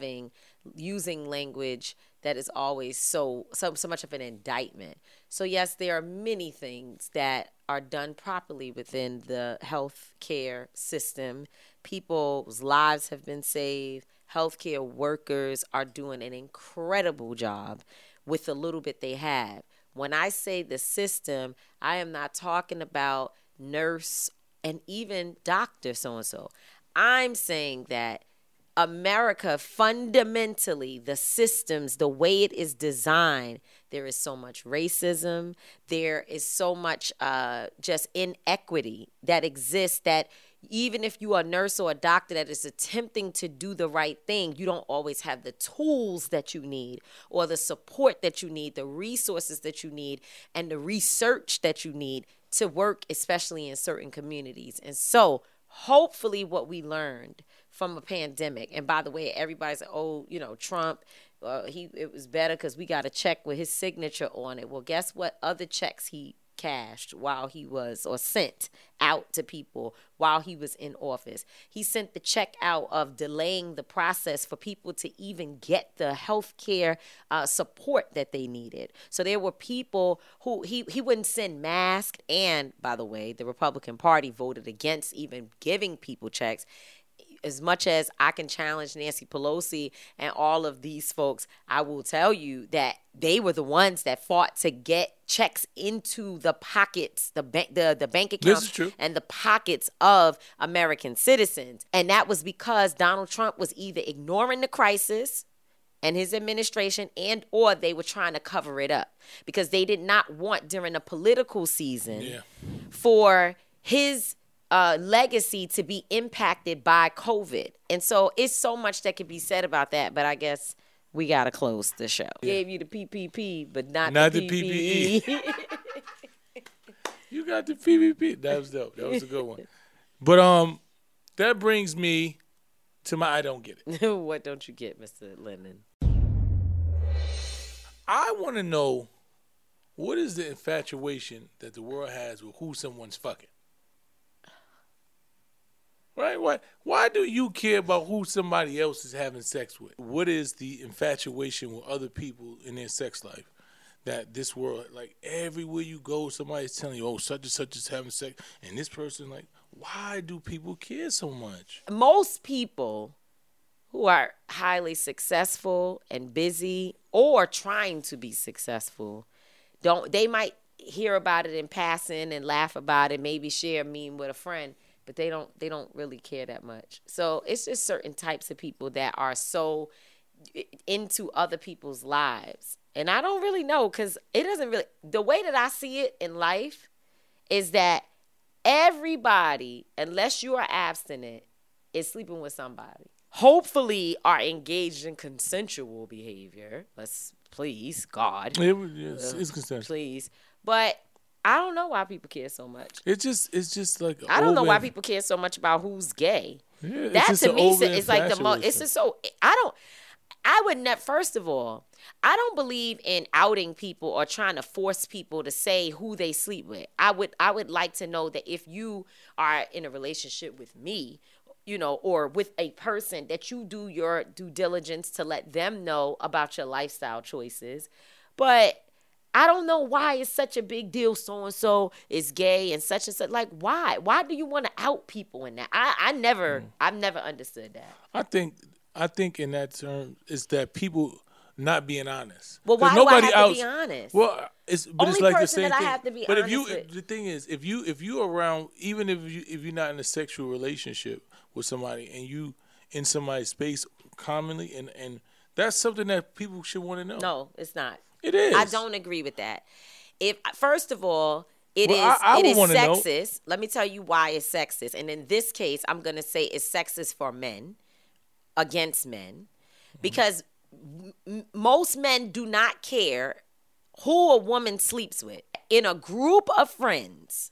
Speaker 6: using language that is always so much of an indictment. So yes, there are many things that are done properly within the healthcare system. People's lives have been saved. Healthcare workers are doing an incredible job with the little bit they have. When I say the system, I am not talking about nurse and even doctor so-and-so. I'm saying that America, fundamentally, the systems, the way it is designed, there is so much racism. There is so much just inequity that exists that even if you are a nurse or a doctor that is attempting to do the right thing, you don't always have the tools that you need or the support that you need, the resources that you need, and the research that you need to work, especially in certain communities. And so hopefully what we learned from a pandemic, and by the way, everybody's like, Trump, it was better because we got a check with his signature on it. Well, guess what other checks he cashed while he was, or sent out to people while he was in office? He sent the check out of delaying the process for people to even get the health care support that they needed. So there were people who he wouldn't send masks, and by the way, the Republican Party voted against even giving people checks. As much as I can challenge Nancy Pelosi and all of these folks, I will tell you that they were the ones that fought to get checks into the pockets, the bank accounts and the pockets of American citizens. And that was because Donald Trump was either ignoring the crisis and his administration, and or they were trying to cover it up because they did not want during a political season for his legacy to be impacted by COVID. And so it's so much that could be said about that, but I guess we got to close the show. Gave you the PPP, but not the PPE.
Speaker 7: You got the PPP. That was dope. That was a good one. But that brings me to my I don't get it.
Speaker 6: What don't you get, Mr. Lennon?
Speaker 7: I want to know, what is the infatuation that the world has with who someone's fucking? Right? Why do you care about who somebody else is having sex with? What is the infatuation with other people in their sex life? That this world, like everywhere you go, somebody's telling you, oh, such and such is having sex. And this person, like, why do people care so much?
Speaker 6: Most people who are highly successful and busy or trying to be successful, they might hear about it in passing and laugh about it, maybe share a meme with a friend, but they don't really care that much. So it's just certain types of people that are so into other people's lives. And I don't really know, because it doesn't really, the way that I see it in life is that everybody, unless you are abstinent, is sleeping with somebody. Hopefully are engaged in consensual behavior. Let's please, God.
Speaker 7: It's consensual.
Speaker 6: Please. But I don't know why people care so much.
Speaker 7: It's just like
Speaker 6: I don't know why people care so much about who's gay. Yeah, that to me is like the most. It's just so I would not. First of all, I don't believe in outing people or trying to force people to say who they sleep with. I would like to know that if you are in a relationship with me, or with a person, that you do your due diligence to let them know about your lifestyle choices. But I don't know why it's such a big deal. So-and-so is gay and such and such. Like, why? Why do you want to out people in that? I've never understood that.
Speaker 7: I think in that term is that people not being honest.
Speaker 6: Well, why
Speaker 7: nobody
Speaker 6: do I have to be honest?
Speaker 7: Well, it's
Speaker 6: Only
Speaker 7: like the
Speaker 6: person
Speaker 7: same
Speaker 6: that
Speaker 7: thing.
Speaker 6: I have to be
Speaker 7: but
Speaker 6: honest
Speaker 7: if the thing is, if you around, even if you're not in a sexual relationship with somebody and you in somebody's space commonly, and that's something that people should want to know.
Speaker 6: No, it's not.
Speaker 7: It is.
Speaker 6: I don't agree with that. First of all, it is sexist. Let me tell you why it's sexist. And in this case, I'm going to say it's sexist for men against men, because most men do not care who a woman sleeps with. In a group of friends,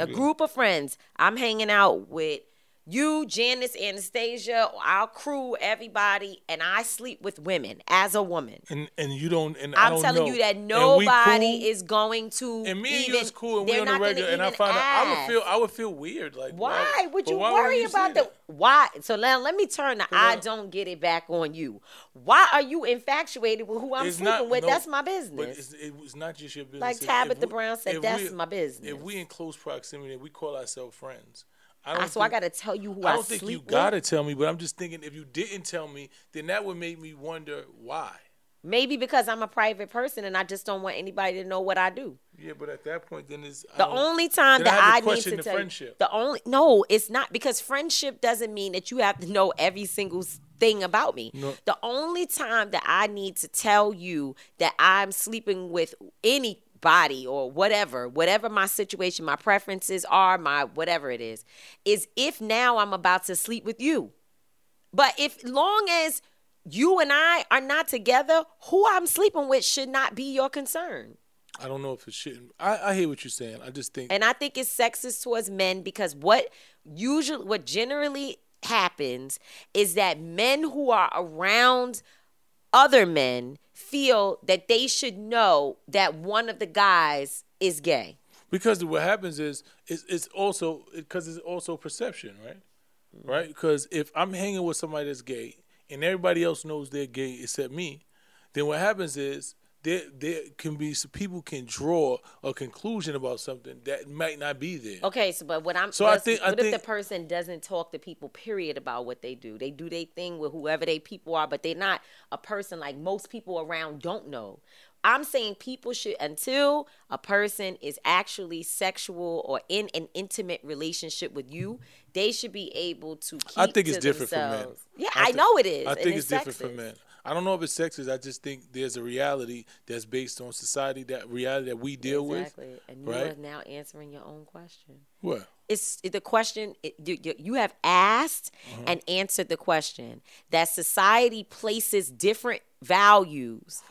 Speaker 6: I'm hanging out with you, Janice, Anastasia, our crew, everybody, and I sleep with women as a woman.
Speaker 7: And you don't. And
Speaker 6: I'm telling you that nobody is going to.
Speaker 7: And me and you is cool, and we on the regular. And I find out I would feel weird. Like
Speaker 6: why would you worry about the why? So now let me turn the I don't get it back on you. Why are you infatuated with who I'm sleeping with? That's my business.
Speaker 7: But it's not just your business.
Speaker 6: Like Tabitha Brown said, that's my business.
Speaker 7: If we in close proximity, we call ourselves friends.
Speaker 6: I got to tell you who I
Speaker 7: don't think you got to tell me, but I'm just thinking if you didn't tell me, then that would make me wonder why.
Speaker 6: Maybe because I'm a private person and I just don't want anybody to know what I do.
Speaker 7: Yeah, but at that point, then it's
Speaker 6: the only time that I need to tell
Speaker 7: friendship.
Speaker 6: No, it's not, because friendship doesn't mean that you have to know every single thing about me.
Speaker 7: No.
Speaker 6: The only time that I need to tell you that I'm sleeping with any body or whatever my situation, my preferences are, my whatever it is if now I'm about to sleep with you. But if long as you and I are not together, who I'm sleeping with should not be your concern.
Speaker 7: I don't know if it shouldn't. I hear what you're saying. I just think,
Speaker 6: and I think it's sexist towards men, because what generally happens is that men who are around other men feel that they should know that one of the guys is gay.
Speaker 7: Because what happens is it's also perception, right? Mm-hmm. Right? Because if I'm hanging with somebody that's gay and everybody else knows they're gay except me, then what happens is there can be some people can draw a conclusion about something that might not be there.
Speaker 6: Okay, what if the person doesn't talk to people, period, about what they do? They do their thing with whoever they people are, but they're not a person like most people around don't know. I'm saying people should, until a person is actually sexual or in an intimate relationship with you, they should be able to keep
Speaker 7: I think it's
Speaker 6: to
Speaker 7: different
Speaker 6: themselves.
Speaker 7: for men.
Speaker 6: Yeah, I know it is.
Speaker 7: I think it's different for men. I don't know if it's sexist. I just think there's a reality that's based on society, that reality that we deal with.
Speaker 6: Exactly. And you are now answering your own question.
Speaker 7: What?
Speaker 6: It's the question, you have asked and answered the question that society places different values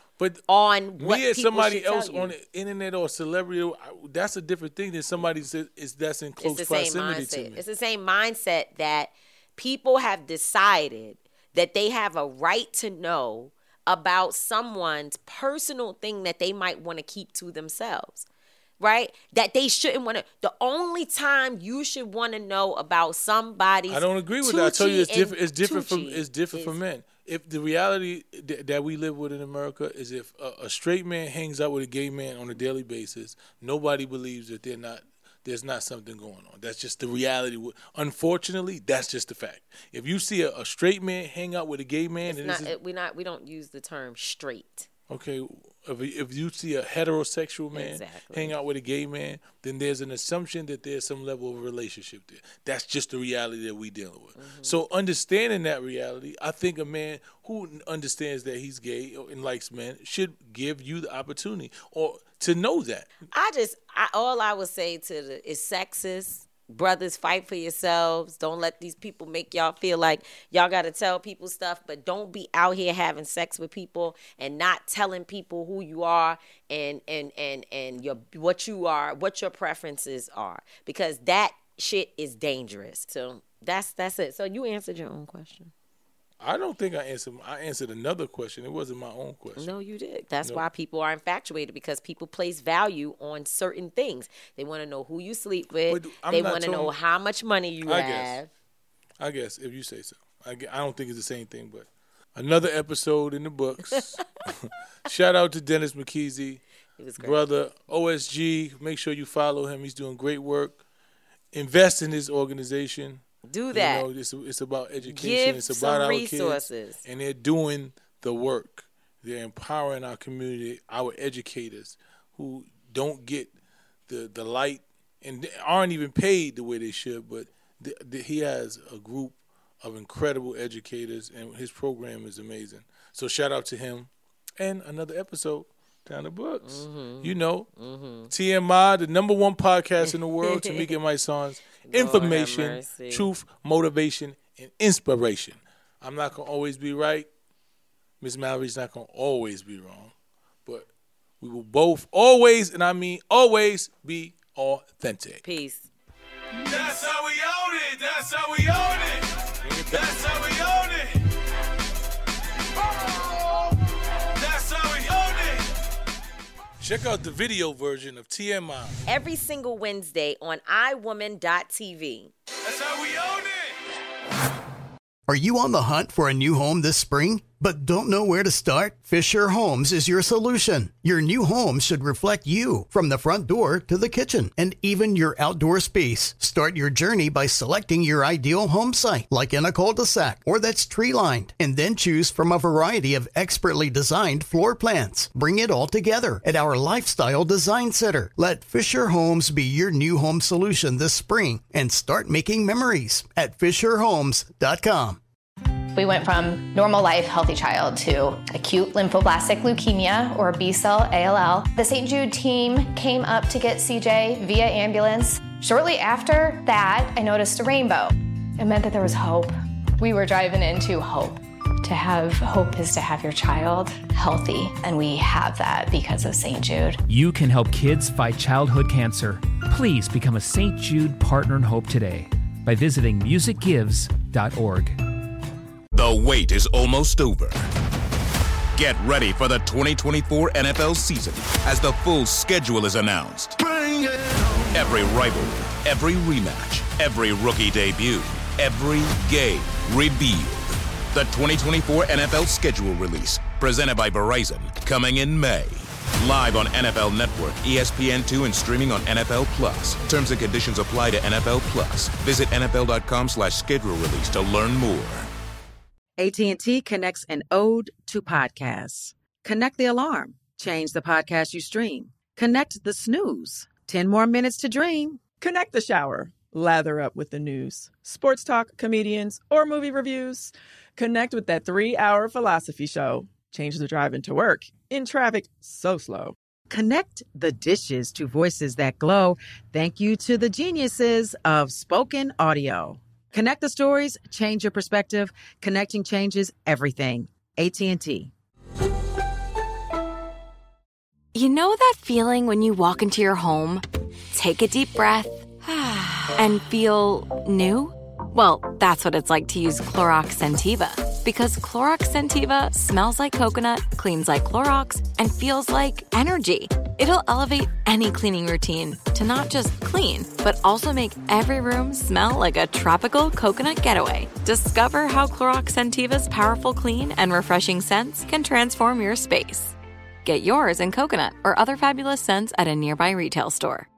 Speaker 6: on what
Speaker 7: me and
Speaker 6: people
Speaker 7: somebody else
Speaker 6: tell you.
Speaker 7: On the internet or celebrity, that's a different thing than somebody that's in close proximity to me.
Speaker 6: It's the same mindset that people have decided that they have a right to know about someone's personal thing that they might want to keep to themselves, right? That they shouldn't want to. The only time you should want to know about somebody's
Speaker 7: I don't agree with that. I tell you, it's different
Speaker 6: for
Speaker 7: men. If the reality that we live with in America is if a straight man hangs out with a gay man on a daily basis, nobody believes that there's not something going on. That's just the reality. Unfortunately, that's just the fact. If you see a straight man hang out with a gay man,
Speaker 6: we don't use the term straight.
Speaker 7: Okay, if you see a heterosexual man hang out with a gay man, then there's an assumption that there's some level of relationship there. That's just the reality that we're dealing with. Mm-hmm. So understanding that reality, I think a man who understands that he's gay and likes men should give you the opportunity or to know that.
Speaker 6: All I would say is sexist. Brothers, fight for yourselves. Don't let these people make y'all feel like y'all got to tell people stuff, but don't be out here having sex with people and not telling people who you are and what you are, what your preferences are, because that shit is dangerous. So that's it. So you answered your own question.
Speaker 7: I don't think I answered. I answered another question. It wasn't my own question.
Speaker 6: No, you did. That's why people are infatuated, because people place value on certain things. They want to know who you sleep with. They want to know how much money you have.
Speaker 7: I guess if you say so. I don't think it's the same thing, but another episode in the books. Shout out to Dennis McKeezy, brother OSG. Make sure you follow him. He's doing great work. Invest in his organization.
Speaker 6: Do that.
Speaker 7: It's about education.
Speaker 6: Give
Speaker 7: it's about
Speaker 6: some
Speaker 7: our
Speaker 6: resources.
Speaker 7: Kids, and they're doing the work. They're empowering our community, our educators who don't get the light and aren't even paid the way they should, but he has a group of incredible educators, and his program is amazing. So shout out to him. And another episode down the books. Mm-hmm. You know, TMI, the #1 podcast in the world, Tamika and my sons. Information, truth, motivation, and inspiration. I'm not going to always be right. Miss Mallory's not going to always be wrong. But we will both always, and I mean always, be authentic.
Speaker 6: Peace.
Speaker 14: That's how we own it. That's how we own it. That's how we own it. That's how we own it.
Speaker 7: Check out the video version of TMI
Speaker 6: every single Wednesday on iWoman.tv.
Speaker 14: That's how we own it.
Speaker 9: Are you on the hunt for a new home this spring, but don't know where to start? Fisher Homes is your solution. Your new home should reflect you, from the front door to the kitchen and even your outdoor space. Start your journey by selecting your ideal home site, like in a cul-de-sac or that's tree-lined, and then choose from a variety of expertly designed floor plans. Bring it all together at our Lifestyle Design Center. Let Fisher Homes be your new home solution this spring and start making memories at FisherHomes.com.
Speaker 15: We went from normal life, healthy child to acute lymphoblastic leukemia, or B-cell ALL. The St. Jude team came up to get CJ via ambulance. Shortly after that, I noticed a rainbow. It meant that there was hope. We were driving into hope. To have hope is to have your child healthy, and we have that because of St. Jude.
Speaker 16: You can help kids fight childhood cancer. Please become a St. Jude Partner in Hope today by visiting musicgives.org.
Speaker 17: The wait is almost over. Get ready for the 2024 NFL season as the full schedule is announced. Every rivalry, every rematch, every rookie debut, every game revealed. The 2024 NFL schedule release, presented by Verizon, coming in May. Live on NFL Network, ESPN2, and streaming on NFL Plus. Terms and conditions apply to NFL Plus. Visit NFL.com/schedule release to learn more.
Speaker 12: AT&T connects an ode to podcasts. Connect the alarm. Change the podcast you stream. Connect the snooze. 10 more minutes to dream.
Speaker 13: Connect the shower. Lather up with the news, sports talk, comedians, or movie reviews. Connect with that 3-hour philosophy show. Change the drive into work in traffic so slow.
Speaker 12: Connect the dishes to voices that glow. Thank you to the geniuses of spoken audio. Connect the stories, change your perspective. Connecting changes everything. AT&T.
Speaker 18: You know that feeling when you walk into your home, take a deep breath, and feel new? Well, that's what it's like to use Clorox Scentiva. Because Clorox Scentiva smells like coconut, cleans like Clorox, and feels like energy. It'll elevate any cleaning routine to not just clean, but also make every room smell like a tropical coconut getaway. Discover how Clorox Scentiva's powerful clean and refreshing scents can transform your space. Get yours in coconut or other fabulous scents at a nearby retail store.